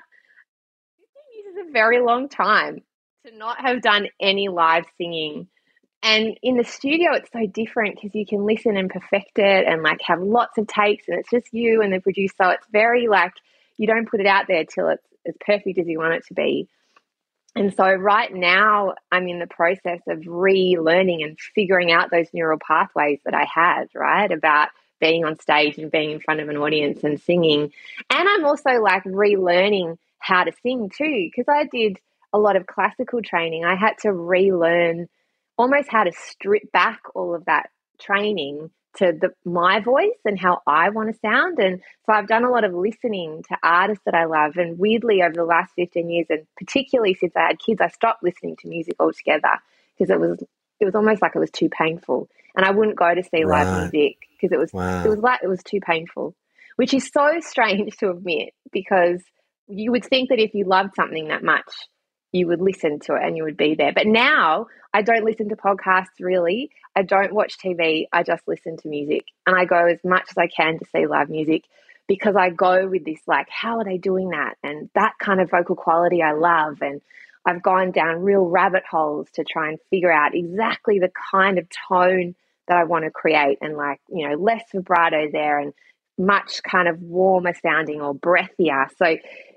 15 years is a very long time to not have done any live singing. And in the studio, it's so different because you can listen and perfect it and like have lots of takes, and it's just you and the producer. So it's very like you don't put it out there till it's as perfect as you want it to be. And so right now I'm in the process of relearning and figuring out those neural pathways that I had, right, about being on stage and being in front of an audience and singing. And I'm also like relearning how to sing too, because I did a lot of classical training. I had to relearn almost how to strip back all of that training to my voice and how I want to sound. And so I've done a lot of listening to artists that I love. And weirdly, over the last 15 years, and particularly since I had kids, I stopped listening to music altogether because it was almost like it was too painful. And I wouldn't go to see live music because it was too painful, which is so strange to admit, because you would think that if you loved something that much, you would listen to it and you would be there. But now I don't listen to podcasts really. I don't watch TV. I just listen to music, and I go as much as I can to see live music, because I go with this like, how are they doing that? And that kind of vocal quality I love. And I've gone down real rabbit holes to try and figure out exactly the kind of tone that I want to create, and like, less vibrato there and much kind of warmer sounding or breathier. So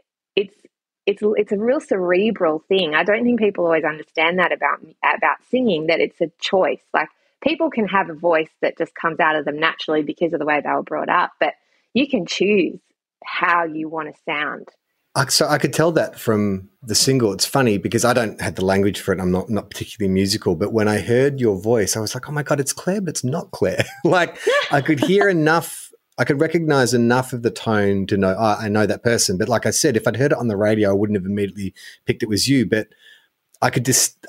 it's a real cerebral thing. I don't think people always understand that about singing, that it's a choice. Like, people can have a voice that just comes out of them naturally because of the way they were brought up, but you can choose how you want to sound. So I could tell that from the single. It's funny because I don't have the language for it. I'm not particularly musical, but when I heard your voice, I was like, oh my God, it's Claire, but it's not Claire. Like, I could hear enough. I could recognize enough of the tone to know, I know that person. But like I said, if I'd heard it on the radio, I wouldn't have immediately picked it was you. But I could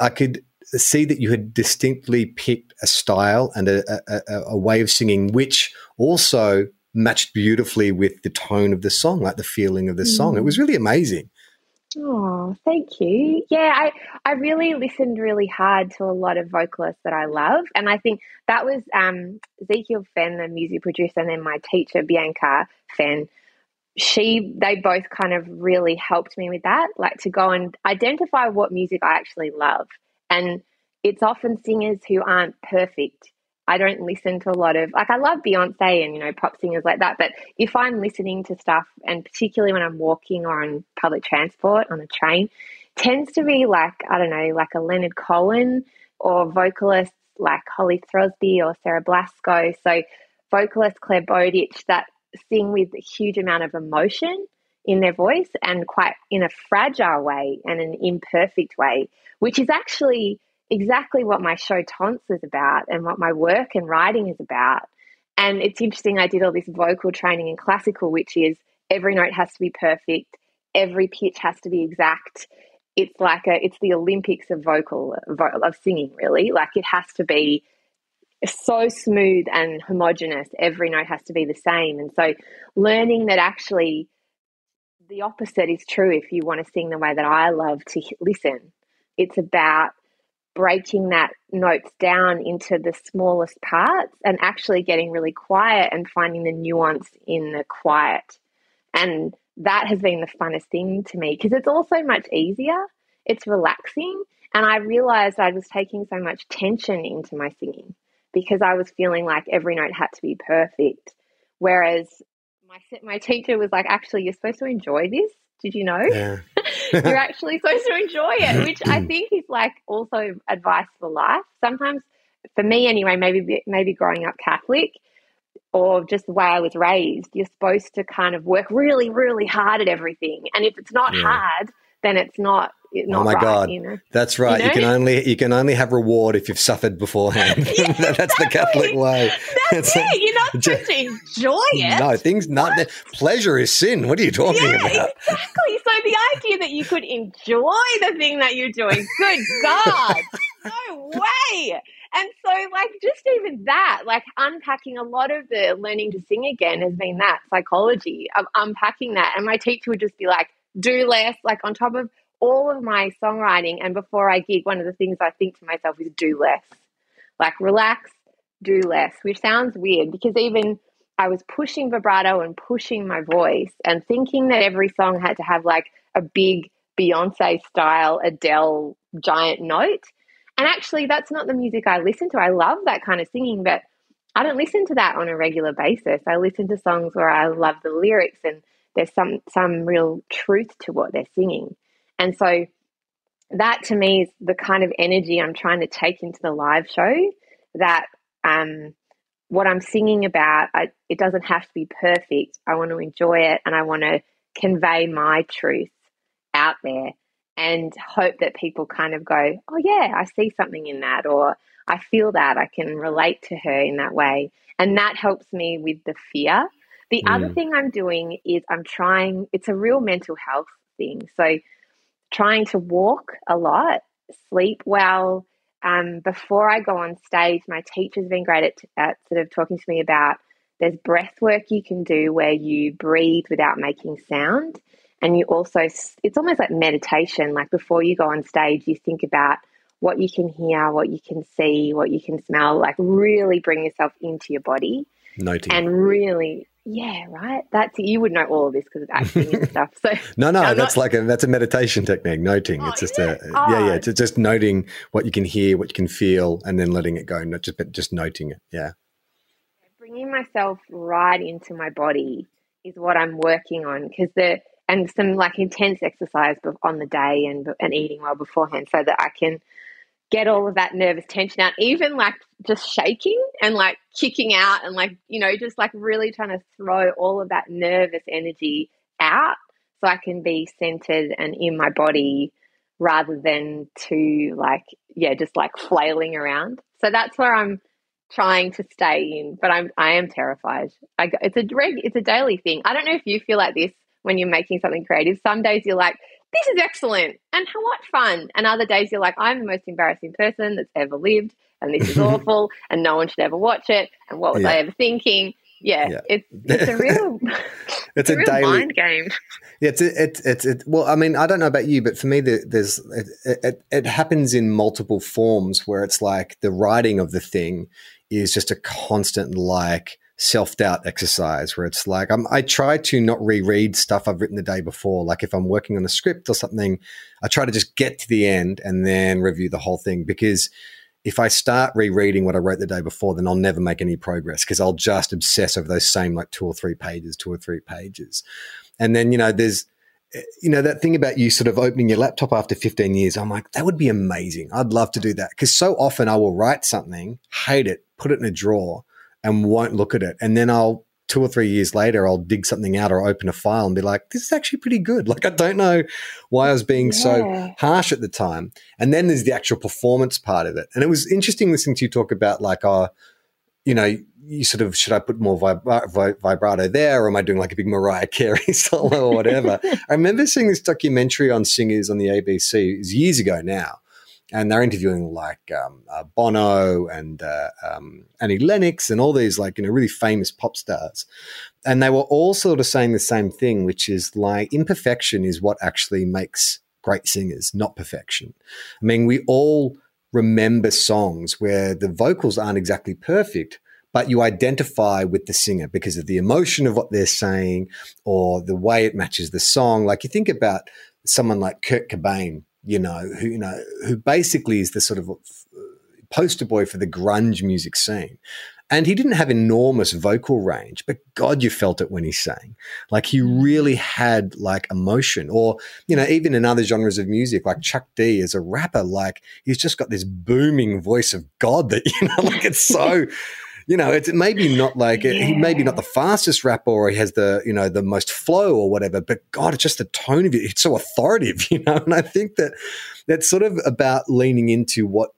see that you had distinctly picked a style and a way of singing, which also matched beautifully with the tone of the song, like the feeling of the song. It was really amazing. Oh, thank you. Yeah, I really listened really hard to a lot of vocalists that I love. And I think that was Ezekiel Fenn, the music producer, and then my teacher, Bianca Fenn. They both kind of really helped me with that, like to go and identify what music I actually love. And it's often singers who aren't perfect. I don't listen to a lot of, like, I love Beyonce and, pop singers like that. But if I'm listening to stuff, and particularly when I'm walking or on public transport, on a train, tends to be like, I don't know, like a Leonard Cohen, or vocalists like Holly Throsby or Sarah Blasco. So vocalist Claire Bowditch that sing with a huge amount of emotion in their voice, and quite in a fragile way and an imperfect way, which is actually exactly what my show Taunts is about and what my work and writing is about. And it's interesting, I did all this vocal training in classical, which is every note has to be perfect, every pitch has to be exact. It's like it's the Olympics of singing, really. Like, it has to be so smooth and homogenous. Every note has to be the same. And so learning that actually the opposite is true if you want to sing the way that I love to listen. It's about breaking that notes down into the smallest parts and actually getting really quiet and finding the nuance in the quiet. And that has been the funnest thing to me, because it's also much easier. It's relaxing. And I realized I was taking so much tension into my singing because I was feeling like every note had to be perfect. Whereas my teacher was like, actually, you're supposed to enjoy this. Did you know? Yeah. You're actually supposed to enjoy it, which I think is like also advice for life. Sometimes, for me anyway, maybe growing up Catholic or just the way I was raised, you're supposed to kind of work really, really hard at everything. And if it's not hard, then it's not oh my right, God, you know? that's right. You can only have reward if you've suffered beforehand. Yeah, That's the Catholic way. That's it. You're not supposed to enjoy it. No, pleasure is sin. What are you talking about? Exactly. So the idea that you could enjoy the thing that you're doing, good God, no way. And so, like, just even that, like, unpacking a lot of the learning to sing again has been that psychology of unpacking that. And my teacher would just be like, do less, like, on top of all of my songwriting. And before I gig, one of the things I think to myself is do less, like, relax, do less, which sounds weird because even I was pushing vibrato and pushing my voice and thinking that every song had to have like a big Beyonce style Adele giant note. And actually, that's not the music I listen to. I love that kind of singing, but I don't listen to that on a regular basis. I listen to songs where I love the lyrics and there's some real truth to what they're singing. And so that to me is the kind of energy I'm trying to take into the live show, that what I'm singing about, it doesn't have to be perfect. I want to enjoy it and I want to convey my truth out there and hope that people kind of go, oh yeah, I see something in that, or I feel that, I can relate to her in that way. And that helps me with the fear. The other thing I'm doing is it's a real mental health thing. So trying to walk a lot, sleep well. Before I go on stage, my teacher's been great at sort of talking to me about there's breath work you can do where you breathe without making sound. And you also, it's almost like meditation. Like before you go on stage, you think about what you can hear, what you can see, what you can smell, like really bring yourself into your body. Noting. And really, yeah, right. You would know all of this because of acting and stuff. So no, that's a meditation technique. Noting. Oh, it's just it's just noting what you can hear, what you can feel, and then letting it go. Not just noting it. Yeah. Bringing myself right into my body is what I'm working on, and some like intense exercise on the day and eating well beforehand so that I can get all of that nervous tension out, even like just shaking and like kicking out and like, you know, just like really trying to throw all of that nervous energy out so I can be centered and in my body rather than just like flailing around. So that's where I'm trying to stay in, but I am terrified. It's a daily thing. I don't know if you feel like this when you're making something creative. Some days you're like, this is excellent and how much fun. And other days you're like, I'm the most embarrassing person that's ever lived and this is awful and no one should ever watch it. And what was I ever thinking? Yeah. It's a real, it's a real daily mind game. Yeah, well, I mean, I don't know about you, but for me, it happens in multiple forms where it's like the writing of the thing is just a constant like self-doubt exercise where it's like I try to not reread stuff I've written the day before. Like if I'm working on a script or something, I try to just get to the end and then review the whole thing, because if I start rereading what I wrote the day before, then I'll never make any progress because I'll just obsess over those same like two or three pages. And then, there's, that thing about you sort of opening your laptop after 15 years, I'm like, that would be amazing. I'd love to do that, because so often I will write something, hate it, put it in a drawer, and won't look at it. And then 2 or 3 years later, I'll dig something out or open a file and be like, this is actually pretty good. Like, I don't know why I was being so harsh at the time. And then there's the actual performance part of it. And it was interesting listening to you talk about like, you sort of, should I put more vibrato there, or am I doing like a big Mariah Carey solo or whatever? I remember seeing this documentary on singers on the ABC. It was years ago now. And they're interviewing like Bono and Annie Lennox and all these like, really famous pop stars. And they were all sort of saying the same thing, which is like imperfection is what actually makes great singers, not perfection. I mean, we all remember songs where the vocals aren't exactly perfect, but you identify with the singer because of the emotion of what they're saying or the way it matches the song. Like you think about someone like Kurt Cobain, who basically is the sort of poster boy for the grunge music scene. And he didn't have enormous vocal range, but God, you felt it when he sang. Like he really had like emotion. Or, even in other genres of music, like Chuck D as a rapper, like he's just got this booming voice of God that, like it's so, You know, it's maybe not like he maybe not the fastest rapper, or he has the, you know, the most flow or whatever, but God, it's just the tone of it. It's so authoritative, you know. And I think that that's sort of about leaning into what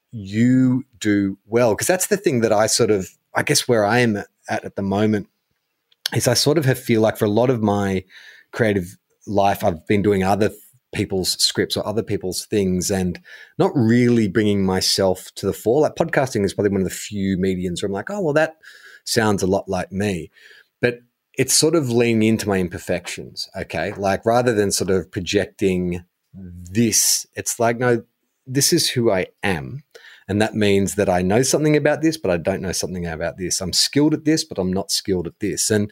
you do well, because that's the thing that I guess where I am at the moment is I sort of feel like for a lot of my creative life, I've been doing other people's scripts or other people's things and not really bringing myself to the fore. Like podcasting is probably one of the few mediums where I'm like, oh, well, that sounds a lot like me. But it's sort of leaning into my imperfections, okay? Like rather than sort of projecting this, it's like, no, this is who I am. And that means that I know something about this, but I don't know something about this. I'm skilled at this, but I'm not skilled at this. And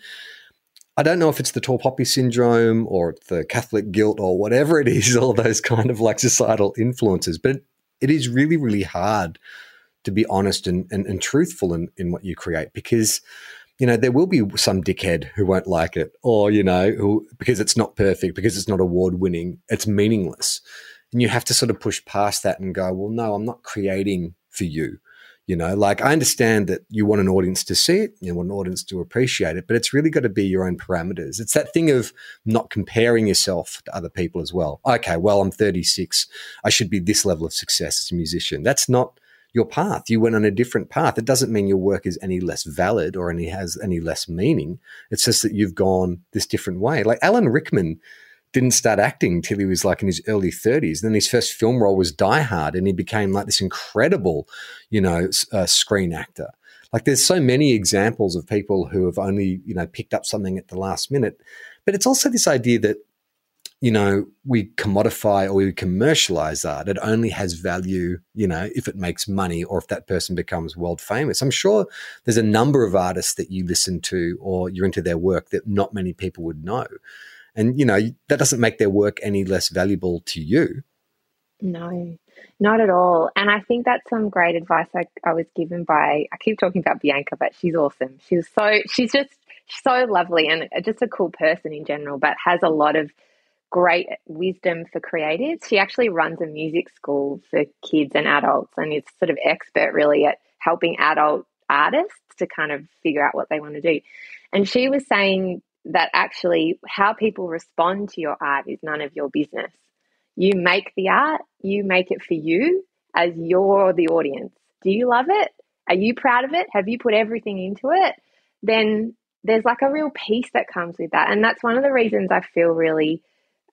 I don't know if it's the tall poppy syndrome or the Catholic guilt or whatever it is, all those kind of like societal influences, but it is really, really hard to be honest and truthful in what you create, because, you know, there will be some dickhead who won't like it, or, you know, because it's not perfect, because it's not award winning, it's meaningless. And you have to sort of push past that and go, well, no, I'm not creating for you. You know, like I understand that you want an audience to see it, you want an audience to appreciate it, but it's really got to be your own parameters. It's that thing of not comparing yourself to other people as well. Okay, well, I'm 36. I should be this level of success as a musician. That's not your path. You went on a different path. It doesn't mean your work is any less valid or has any less meaning. It's just that you've gone this different way. Like Alan Rickman didn't start acting till he was like in his early 30s. Then his first film role was Die Hard, and he became like this incredible, you know, screen actor. Like there's so many examples of people who have only, you know, picked up something at the last minute. But it's also this idea that, you know, we commodify or we commercialize art. It only has value, you know, if it makes money or if that person becomes world famous. I'm sure there's a number of artists that you listen to or you're into their work that not many people would know. And, you know, that doesn't make their work any less valuable to you. No, not at all. And I think that's some great advice I was given by, I keep talking about Bianca, but she's awesome. She's just so lovely and just a cool person in general, but has a lot of great wisdom for creatives. She actually runs a music school for kids and adults, and is sort of expert really at helping adult artists to kind of figure out what they want to do. And she was saying that actually how people respond to your art is none of your business. You make the art, you make it for you as you're the audience. Do you love it? Are you proud of it? Have you put everything into it? Then there's like a real peace that comes with that. And that's one of the reasons I feel really,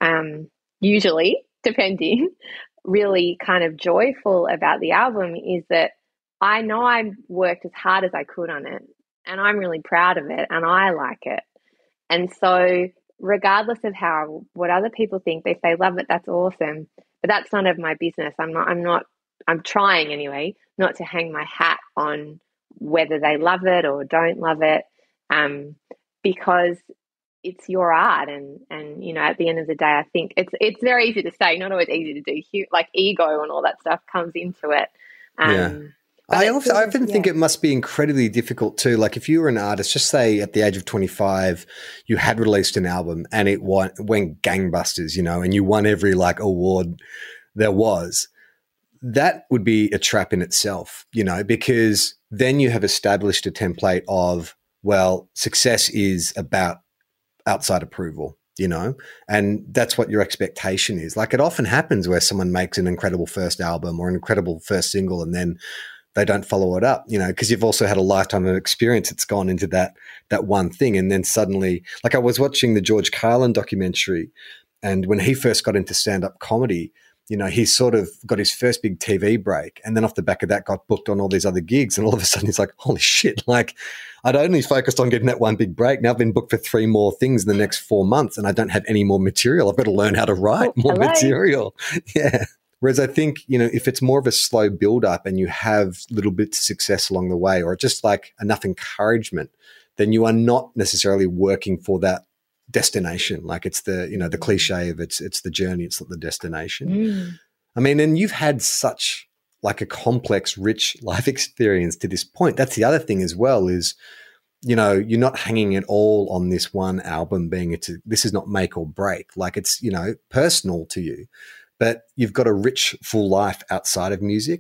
usually, depending, really kind of joyful about the album is that I know I worked as hard as I could on it, and I'm really proud of it, and I like it. And so regardless of what other people think, if they love it, that's awesome. But that's none of my business. I'm trying anyway, not to hang my hat on whether they love it or don't love it, because it's your art. And, you know, at the end of the day, I think it's very easy to say, not always easy to do. Like ego and all that stuff comes into it. Yeah. I often think it must be incredibly difficult too. Like if you were an artist, just say at the age of 25, you had released an album and it went gangbusters, you know, and you won every like award there was. That would be a trap in itself, you know, because then you have established a template of, well, success is about outside approval, you know, and that's what your expectation is. Like it often happens where someone makes an incredible first album or an incredible first single and then they don't follow it up, you know, because you've also had a lifetime of experience that's gone into that one thing. And then suddenly, like I was watching the George Carlin documentary, and when he first got into stand-up comedy, you know, he sort of got his first big TV break, and then off the back of that got booked on all these other gigs. And all of a sudden he's like, holy shit, like I'd only focused on getting that one big break. Now I've been booked for 3 more things in the next 4 months and I don't have any more material. I've got to learn how to write more material. Yeah. Whereas I think, you know, if it's more of a slow build up and you have little bits of success along the way, or just like enough encouragement, then you are not necessarily working for that destination. Like it's the, you know, the cliche of it's the journey, it's not the destination. I mean, and you've had such like a complex, rich life experience to this point. That's the other thing as well is, you know, you're not hanging it all on this one album being this is not make or break. Like it's, you know, personal to you. But you've got a rich, full life outside of music,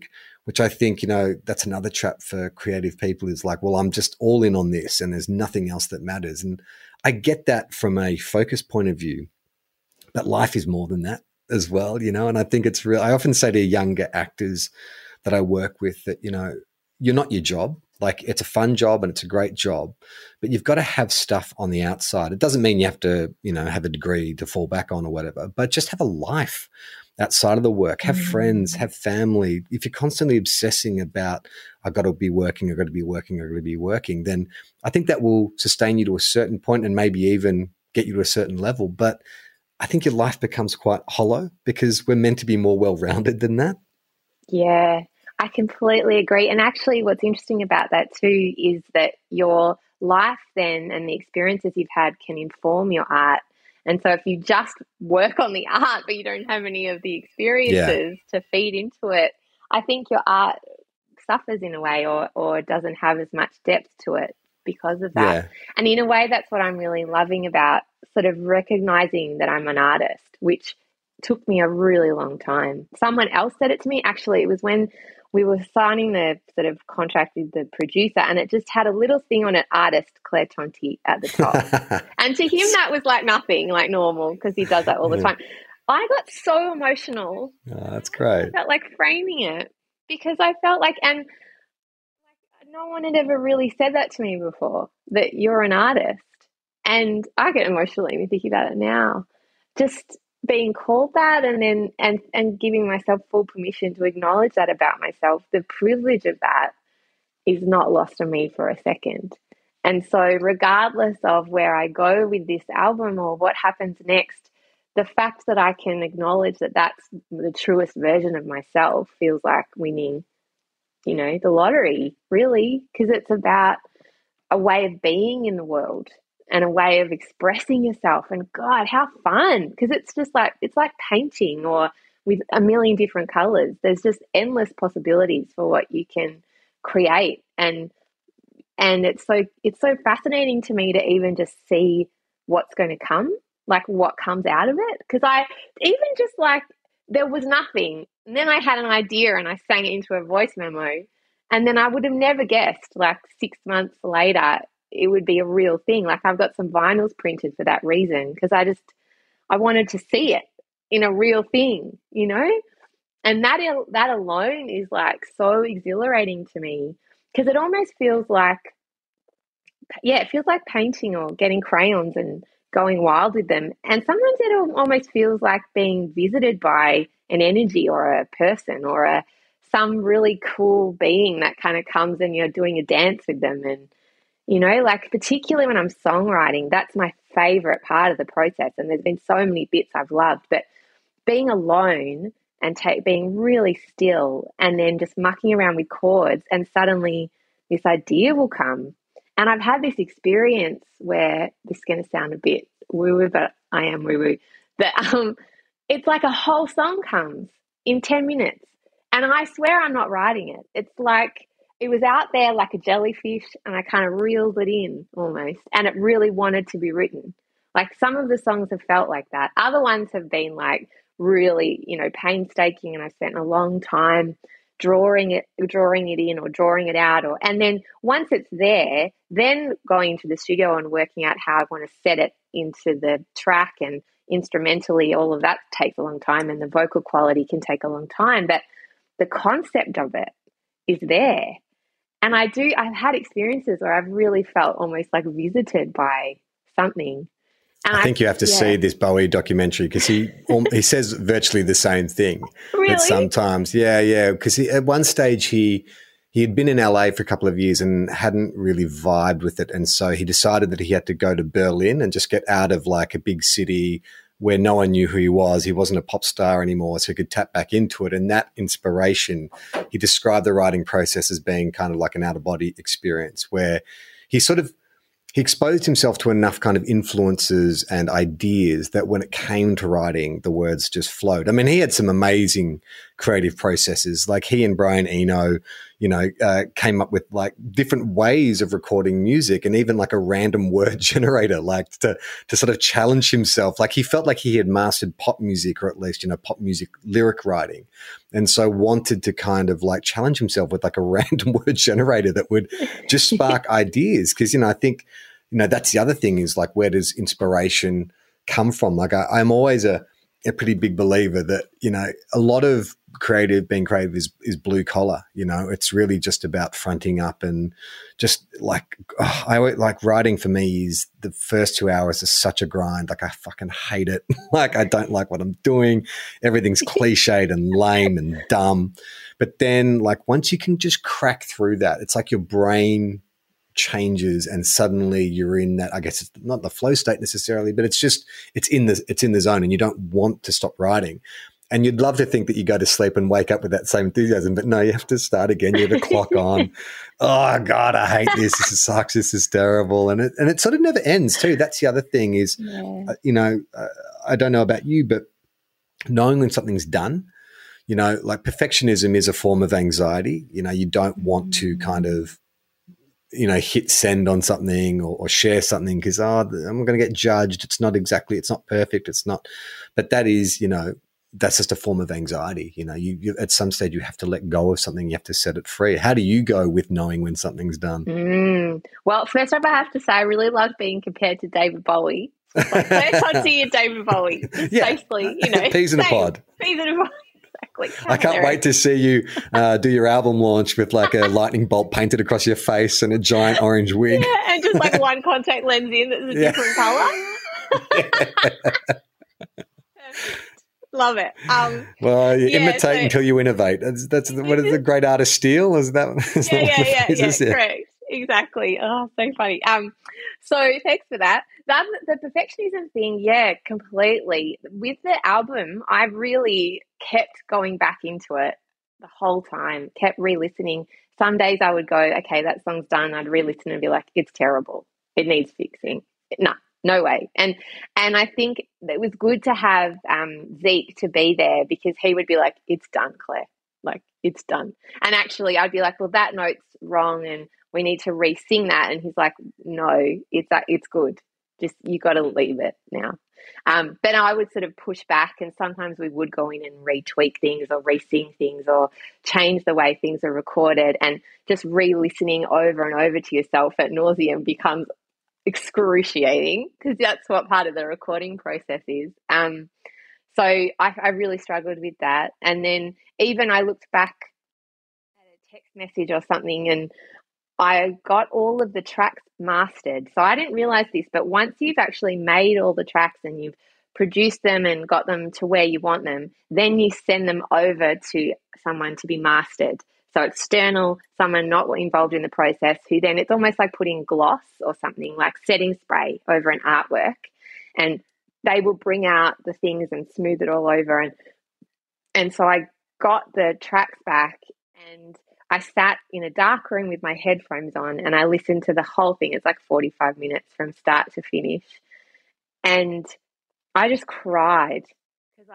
which I think, that's another trap for creative people is like, well, I'm just all in on this and there's nothing else that matters. And I get that from a focus point of view, but life is more than that as well, and I think it's real. I often say to younger actors that I work with that, you're not your job. Like, it's a fun job and it's a great job, but you've got to have stuff on the outside. It doesn't mean you have to, have a degree to fall back on or whatever, but just have a life outside of the work, have friends, have family. If you're constantly obsessing about, I've got to be working, then I think that will sustain you to a certain point and maybe even get you to a certain level. But I think your life becomes quite hollow because we're meant to be more well-rounded than that. Yeah, I completely agree. And actually what's interesting about that too is that your life then and the experiences you've had can inform your art. And so if you just work on the art but you don't have any of the experiences to feed into it, I think your art suffers in a way or doesn't have as much depth to it because of that. Yeah. And in a way, that's what I'm really loving about sort of recognizing that I'm an artist, which took me a really long time. Someone else said it to me. Actually, it was when we were signing the sort of contract with the producer, and it just had a little thing on it, artist Claire Tonti at the top. And to him, that was like nothing, like normal, because he does that all the time. I got so emotional. Oh, that's great. I felt like framing it because I felt like, and no one had ever really said that to me before, that you're an artist. And I get emotional even thinking about it now. Just being called that and then and giving myself full permission to acknowledge that about myself, the privilege of that is not lost on me for a second. And so regardless of where I go with this album or what happens next, the fact that I can acknowledge that that's the truest version of myself feels like winning, the lottery, really, because it's about a way of being in the world and a way of expressing yourself. And God, how fun, because it's just like, it's like painting or with a million different colors. There's just endless possibilities for what you can create. And it's so fascinating to me to even just see what's going to come, like what comes out of it. Because I even just like, there was nothing. And then I had an idea and I sang it into a voice memo. And then I would have never guessed, like 6 months later, it would be a real thing. Like I've got some vinyls printed for that reason, because I wanted to see it in a real thing, And that alone is like so exhilarating to me, because it almost feels like, it feels like painting or getting crayons and going wild with them. And sometimes it almost feels like being visited by an energy or a person or some really cool being that kind of comes and you're doing a dance with them. And, like particularly when I'm songwriting, that's my favorite part of the process. And there's been so many bits I've loved, but being alone and being really still and then just mucking around with chords, and suddenly this idea will come. And I've had this experience where, this is going to sound a bit woo-woo, but I am woo-woo, that it's like a whole song comes in 10 minutes. And I swear I'm not writing it. It's like it was out there like a jellyfish and I kind of reeled it in almost. And it really wanted to be written. Like some of the songs have felt like that. Other ones have been like really, painstaking, and I spent a long time drawing it in or drawing it out, and then once it's there, then going into the studio and working out how I want to set it into the track, and instrumentally all of that takes a long time, and the vocal quality can take a long time, but the concept of it is there. And I've had experiences where I've really felt almost like visited by something. And I think you have to see this Bowie documentary, because he says virtually the same thing. Really? But sometimes, because at one stage he had been in LA for a couple of years and hadn't really vibed with it, and so he decided that he had to go to Berlin and just get out of like a big city where no one knew who he was. He wasn't a pop star anymore, so he could tap back into it. And that inspiration, he described the writing process as being kind of like an out-of-body experience, where he exposed himself to enough kind of influences and ideas that when it came to writing, the words just flowed. I mean, he had some amazing creative processes. Like he and Brian Eno, came up with like different ways of recording music, and even like a random word generator, like to sort of challenge himself. Like he felt like he had mastered pop music, or at least, pop music lyric writing. And so wanted to kind of like challenge himself with like a random word generator that would just spark ideas. Cause, I think, that's the other thing is like, where does inspiration come from? Like I'm always a pretty big believer that, a lot of being creative is blue collar. It's really just about fronting up and just like, writing for me is the first 2 hours is such a grind. Like I fucking hate it. Like I don't like what I'm doing. Everything's cliched and lame and dumb. But then like once you can just crack through that, it's like your brain changes and suddenly you're in that, I guess it's not the flow state necessarily, but it's in the zone and you don't want to stop writing. And you'd love to think that you go to sleep and wake up with that same enthusiasm, but no, you have to start again. You have the clock on. Oh God, I hate this. This sucks. This is terrible. And it sort of never ends too. That's the other thing is, I don't know about you, but knowing when something's done, like perfectionism is a form of anxiety. You don't want to kind of, hit send on something or share something because, I'm going to get judged. It's not perfect. It's not, but that is, that's just a form of anxiety. You at some stage you have to let go of something. You have to set it free. How do you go with knowing when something's done? Well, first up, I have to say I really love being compared to David Bowie. Like, first on to you, David Bowie. Basically, peas in a pod. Peas in a pod. Exactly. I can't wait to see you do your album launch with like a lightning bolt painted across your face and a giant orange wig. Yeah, and just like one contact lens in that's a different colour. Love it. Well, you imitate until you innovate. That's what does the great artist steal? Is that? Yeah, correct. Exactly. Oh, so funny. So thanks for that. The perfectionism thing, completely. With the album, I really kept going back into it the whole time, kept re-listening. Some days I would go, okay, that song's done. I'd re-listen and be like, it's terrible. It needs fixing. No way. And I think it was good to have Zeke to be there because he would be like, it's done, Claire. Like, it's done. And actually I'd be like, well, that note's wrong and we need to re-sing that. And he's like, no, it's good. Just, you got to leave it now. But I would sort of push back and sometimes we would go in and retweak things or re-sing things or change the way things are recorded, and just re-listening over and over to yourself at nauseum becomes excruciating because that's what part of the recording process is. So I really struggled with that. And then even I looked back at a text message or something and I got all of the tracks mastered. So I didn't realize this, but once you've actually made all the tracks and you've produced them and got them to where you want them, then you send them over to someone to be mastered. So external, someone not involved in the process, who then it's almost like putting gloss or something like setting spray over an artwork, and they will bring out the things and smooth it all over. And so I got the tracks back and I sat in a dark room with my headphones on and I listened to the whole thing. It's like 45 minutes from start to finish. And I just cried because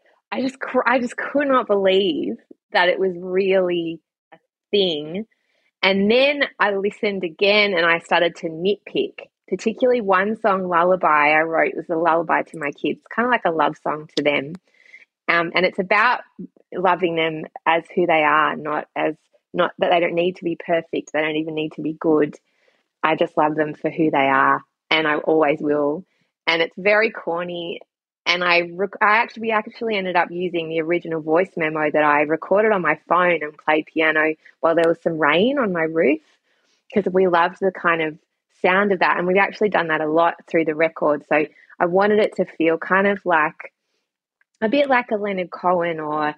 I just could not believe that it was really a thing. And then I listened again and I started to nitpick, particularly one song, Lullaby, I wrote. It was a lullaby to my kids, kind of like a love song to them. And it's about loving them as who they are, not that they don't need to be perfect. They don't even need to be good. I just love them for who they are, and I always will. And it's very corny. And we actually ended up using the original voice memo that I recorded on my phone and played piano while there was some rain on my roof, because we loved the kind of sound of that. And we've actually done that a lot through the record. So I wanted it to feel kind of like a bit like a Leonard Cohen, or,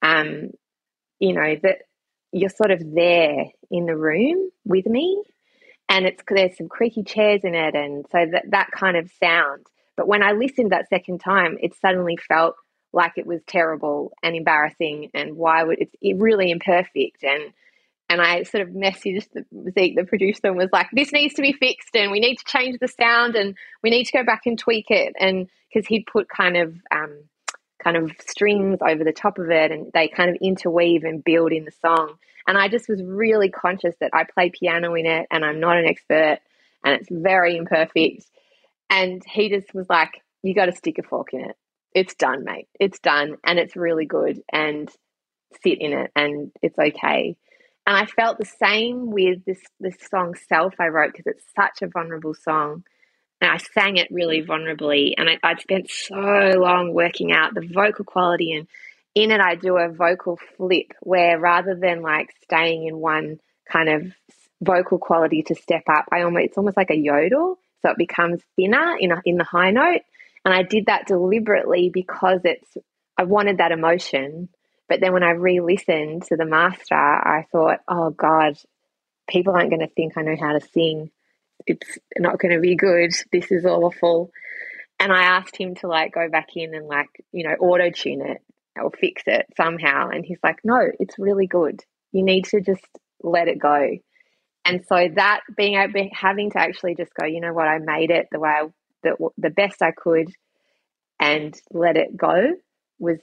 that you're sort of there in the room with me, and there's some creaky chairs in it, and so that kind of sound. But when I listened that second time, it suddenly felt like it was terrible and embarrassing, and it's really imperfect. And I sort of messaged Zeke, the producer, and was like, this needs to be fixed and we need to change the sound and we need to go back and tweak it. And because he'd put kind of kind of strings over the top of it, and they kind of interweave and build in the song. And I just was really conscious that I play piano in it and I'm not an expert and it's very imperfect. And he just was like, you got to stick a fork in it. It's done, mate. It's done. And it's really good. And sit in it and it's okay. And I felt the same with this song Self I wrote, because it's such a vulnerable song. And I sang it really vulnerably. And I'd spent so long working out the vocal quality. And in it, I do a vocal flip where rather than like staying in one kind of vocal quality to step up, it's almost like a yodel. So it becomes thinner in the high note. And I did that deliberately because I wanted that emotion. But then when I re-listened to the master, I thought, oh God, people aren't going to think I know how to sing. It's not going to be good. This is awful. And I asked him to like go back in and like, auto-tune it or fix it somehow. And he's like, no, it's really good. You need to just let it go. And so that having to actually just go, you know what, I made it the best I could and let it go was,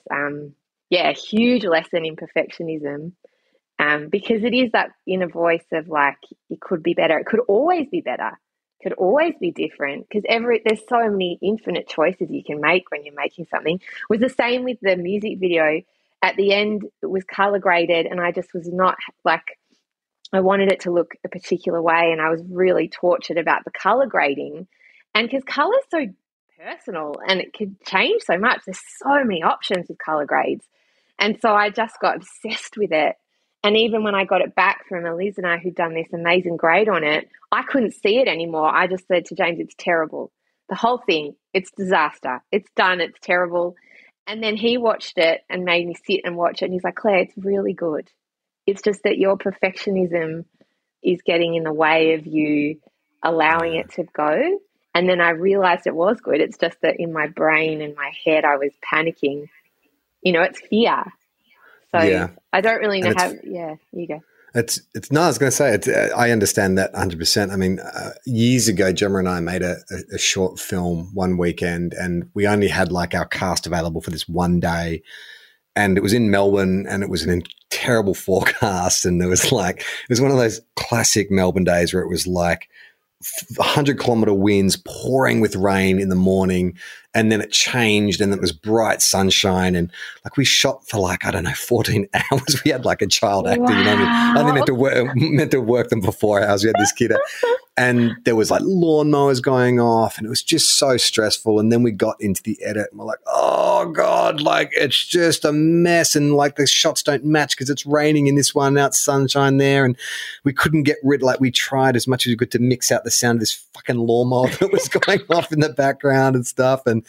a huge lesson in perfectionism. Because it is that inner voice of like, it could be better. It could always be better. It could always be different, because there's so many infinite choices you can make when you're making something. It was the same with the music video. At the end, it was color graded, and I just was not like, I wanted it to look a particular way, and I was really tortured about the color grading. And because color is so personal and it could change so much, there's so many options with color grades. And so I just got obsessed with it. And even when I got it back from Eliza and I, who'd done this amazing grade on it, I couldn't see it anymore. I just said to James, it's terrible. The whole thing, it's disaster. It's done. It's terrible. And then he watched it and made me sit and watch it. And he's like, Claire, it's really good. It's just that your perfectionism is getting in the way of you allowing it to go. And then I realized it was good. It's just that in my brain and my head, I was panicking. It's fear. So yeah. I don't really know how. Yeah, you go. I was going to say, I understand that 100%. I mean, years ago, Gemma and I made a short film one weekend, and we only had like our cast available for this one day. And it was in Melbourne, and it was a terrible forecast. And it was one of those classic Melbourne days where it was like 100-kilometer winds, pouring with rain in the morning, and then it changed and it was bright sunshine, and like we shot for 14 hours. We had like a child actor, wow. I only meant to work them for 4 hours. We had this kid, and there was like lawnmowers going off, and it was just so stressful. And then we got into the edit, and we're like, oh God, like it's just a mess, and like the shots don't match because it's raining in this one, now it's sunshine there, and we couldn't get rid. Like we tried as much as we could to mix out the sound of this fucking lawnmower that was going off in the background and stuff, and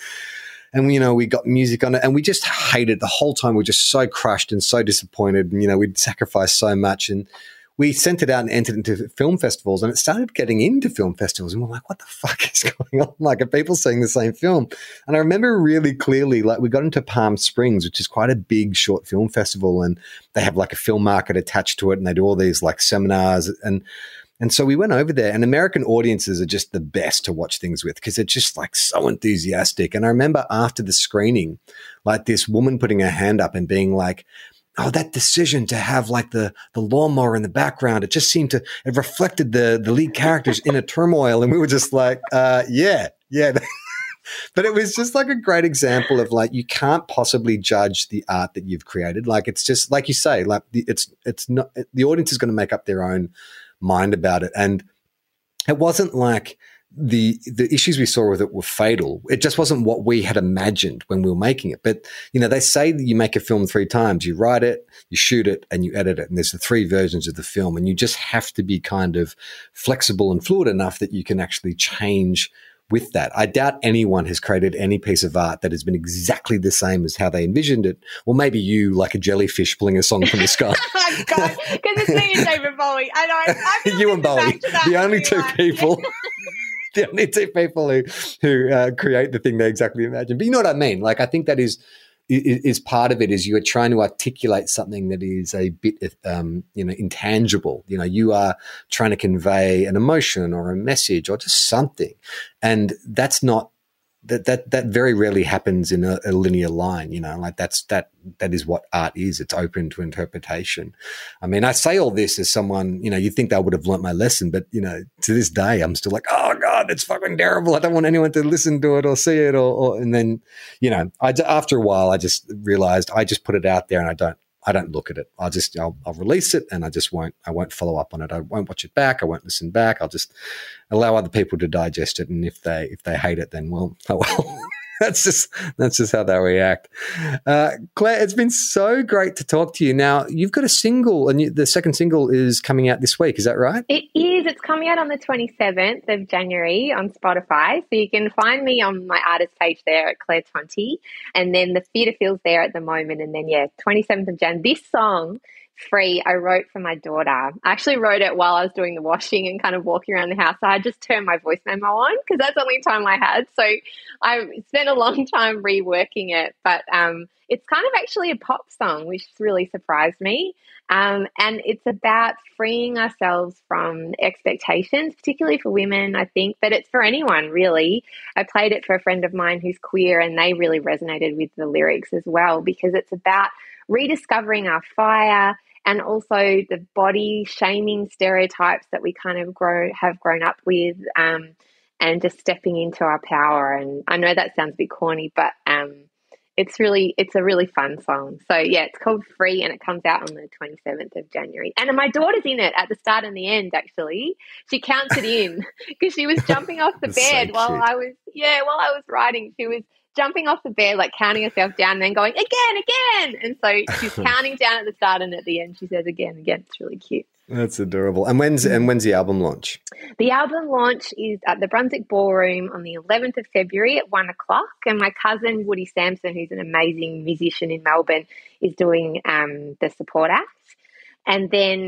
we got music on it, and we just hated the whole time. We were just so crushed and so disappointed, and we'd sacrificed so much, and we sent it out and entered into film festivals, and it started getting into film festivals, and we're like, what the fuck is going on? Like, are people seeing the same film? And I remember really clearly, like, we got into Palm Springs, which is quite a big short film festival, and they have like a film market attached to it, and they do all these like seminars, and so we went over there, and American audiences are just the best to watch things with because they're just like so enthusiastic. And I remember after the screening, like this woman putting her hand up and being like, oh, that decision to have like the lawnmower in the background, it just seemed it reflected the lead character's inner turmoil. And we were just like, yeah. But it was just like a great example of like, you can't possibly judge the art that you've created. Like, it's just like you say, like it's not, the audience is going to make up their own mind about it. And it wasn't like the issues we saw with it were fatal. It just wasn't what we had imagined when we were making it. But, they say that you make a film 3 times. You write it, you shoot it, and you edit it. And there's the 3 versions of the film. And you just have to be kind of flexible and fluid enough that you can actually change with that. I doubt anyone has created any piece of art that has been exactly the same as how they envisioned it. Or maybe you, like a jellyfish pulling a song from the sky. Oh, God, because it's me and David Bowie. I know. I feel you and Bowie, the only 2 people. The only 2 people who create the thing they exactly imagine. But you know what I mean? Like, I think that is part of it, is you are trying to articulate something that is a bit, intangible. You are trying to convey an emotion or a message or just something. And that's not that very rarely happens in a linear line, like that is what art is. It's open to interpretation. I mean, I say all this as someone, you'd think I would have learnt my lesson, but, to this day, I'm still like, oh God, it's fucking terrible. I don't want anyone to listen to it or see it. And then, after a while, I just realized I just put it out there and I don't look at it. I'll release it and I won't follow up on it. I won't watch it back. I won't listen back. I'll just allow other people to digest it. And if they hate it, then well, oh well. That's just how they react. Claire, it's been so great to talk to you. Now, you've got a single, and the second single is coming out this week. Is that right? It is. It's coming out on the 27th of January on Spotify. So you can find me on my artist page there at Claire Tonti. And then the theatre feels there at the moment. And then, 27th of Jan. This song, Free, I wrote for my daughter. I actually wrote it while I was doing the washing and kind of walking around the house. So I just turned my voice memo on because that's the only time I had. So I spent a long time reworking it. But it's kind of actually a pop song, which really surprised me. And it's about freeing ourselves from expectations, particularly for women, I think, but it's for anyone, really. I played it for a friend of mine who's queer, and they really resonated with the lyrics as well, because it's about rediscovering our fire and also the body shaming stereotypes that we kind of have grown up with, and just stepping into our power. And I know that sounds a bit corny, but it's a really fun song. So it's called Free, and it comes out on the 27th of January. And my daughter's in it at the start and the end, actually. She counts it in because she was jumping off the bed while I was writing. She was jumping off the bed, like counting herself down and then going, again. And so she's counting down at the start, and at the end she says again. It's really cute. That's adorable. And when's the album launch? The album launch is at the Brunswick Ballroom on the 11th of February at 1:00. And my cousin, Woody Sampson, who's an amazing musician in Melbourne, is doing the support act. And then,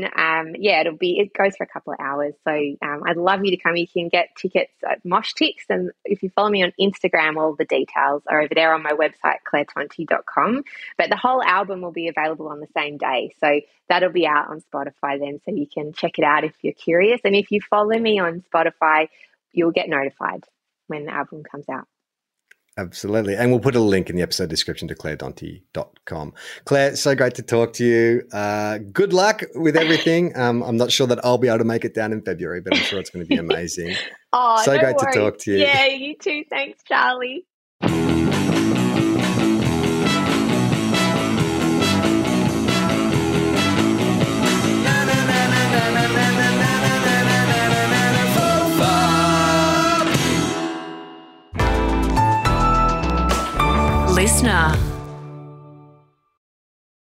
it goes for a couple of hours. So I'd love you to come. You can get tickets at MoshTix. And if you follow me on Instagram, all the details are over there on my website, clairetonti.com. But the whole album will be available on the same day. So that'll be out on Spotify then. So you can check it out if you're curious. And if you follow me on Spotify, you'll get notified when the album comes out. Absolutely. And we'll put a link in the episode description to clairetonti.com. Claire, so great to talk to you. Good luck with everything. I'm not sure that I'll be able to make it down in February, but I'm sure it's going to be amazing. So great to talk to you. Yeah, you too. Thanks, Charlie.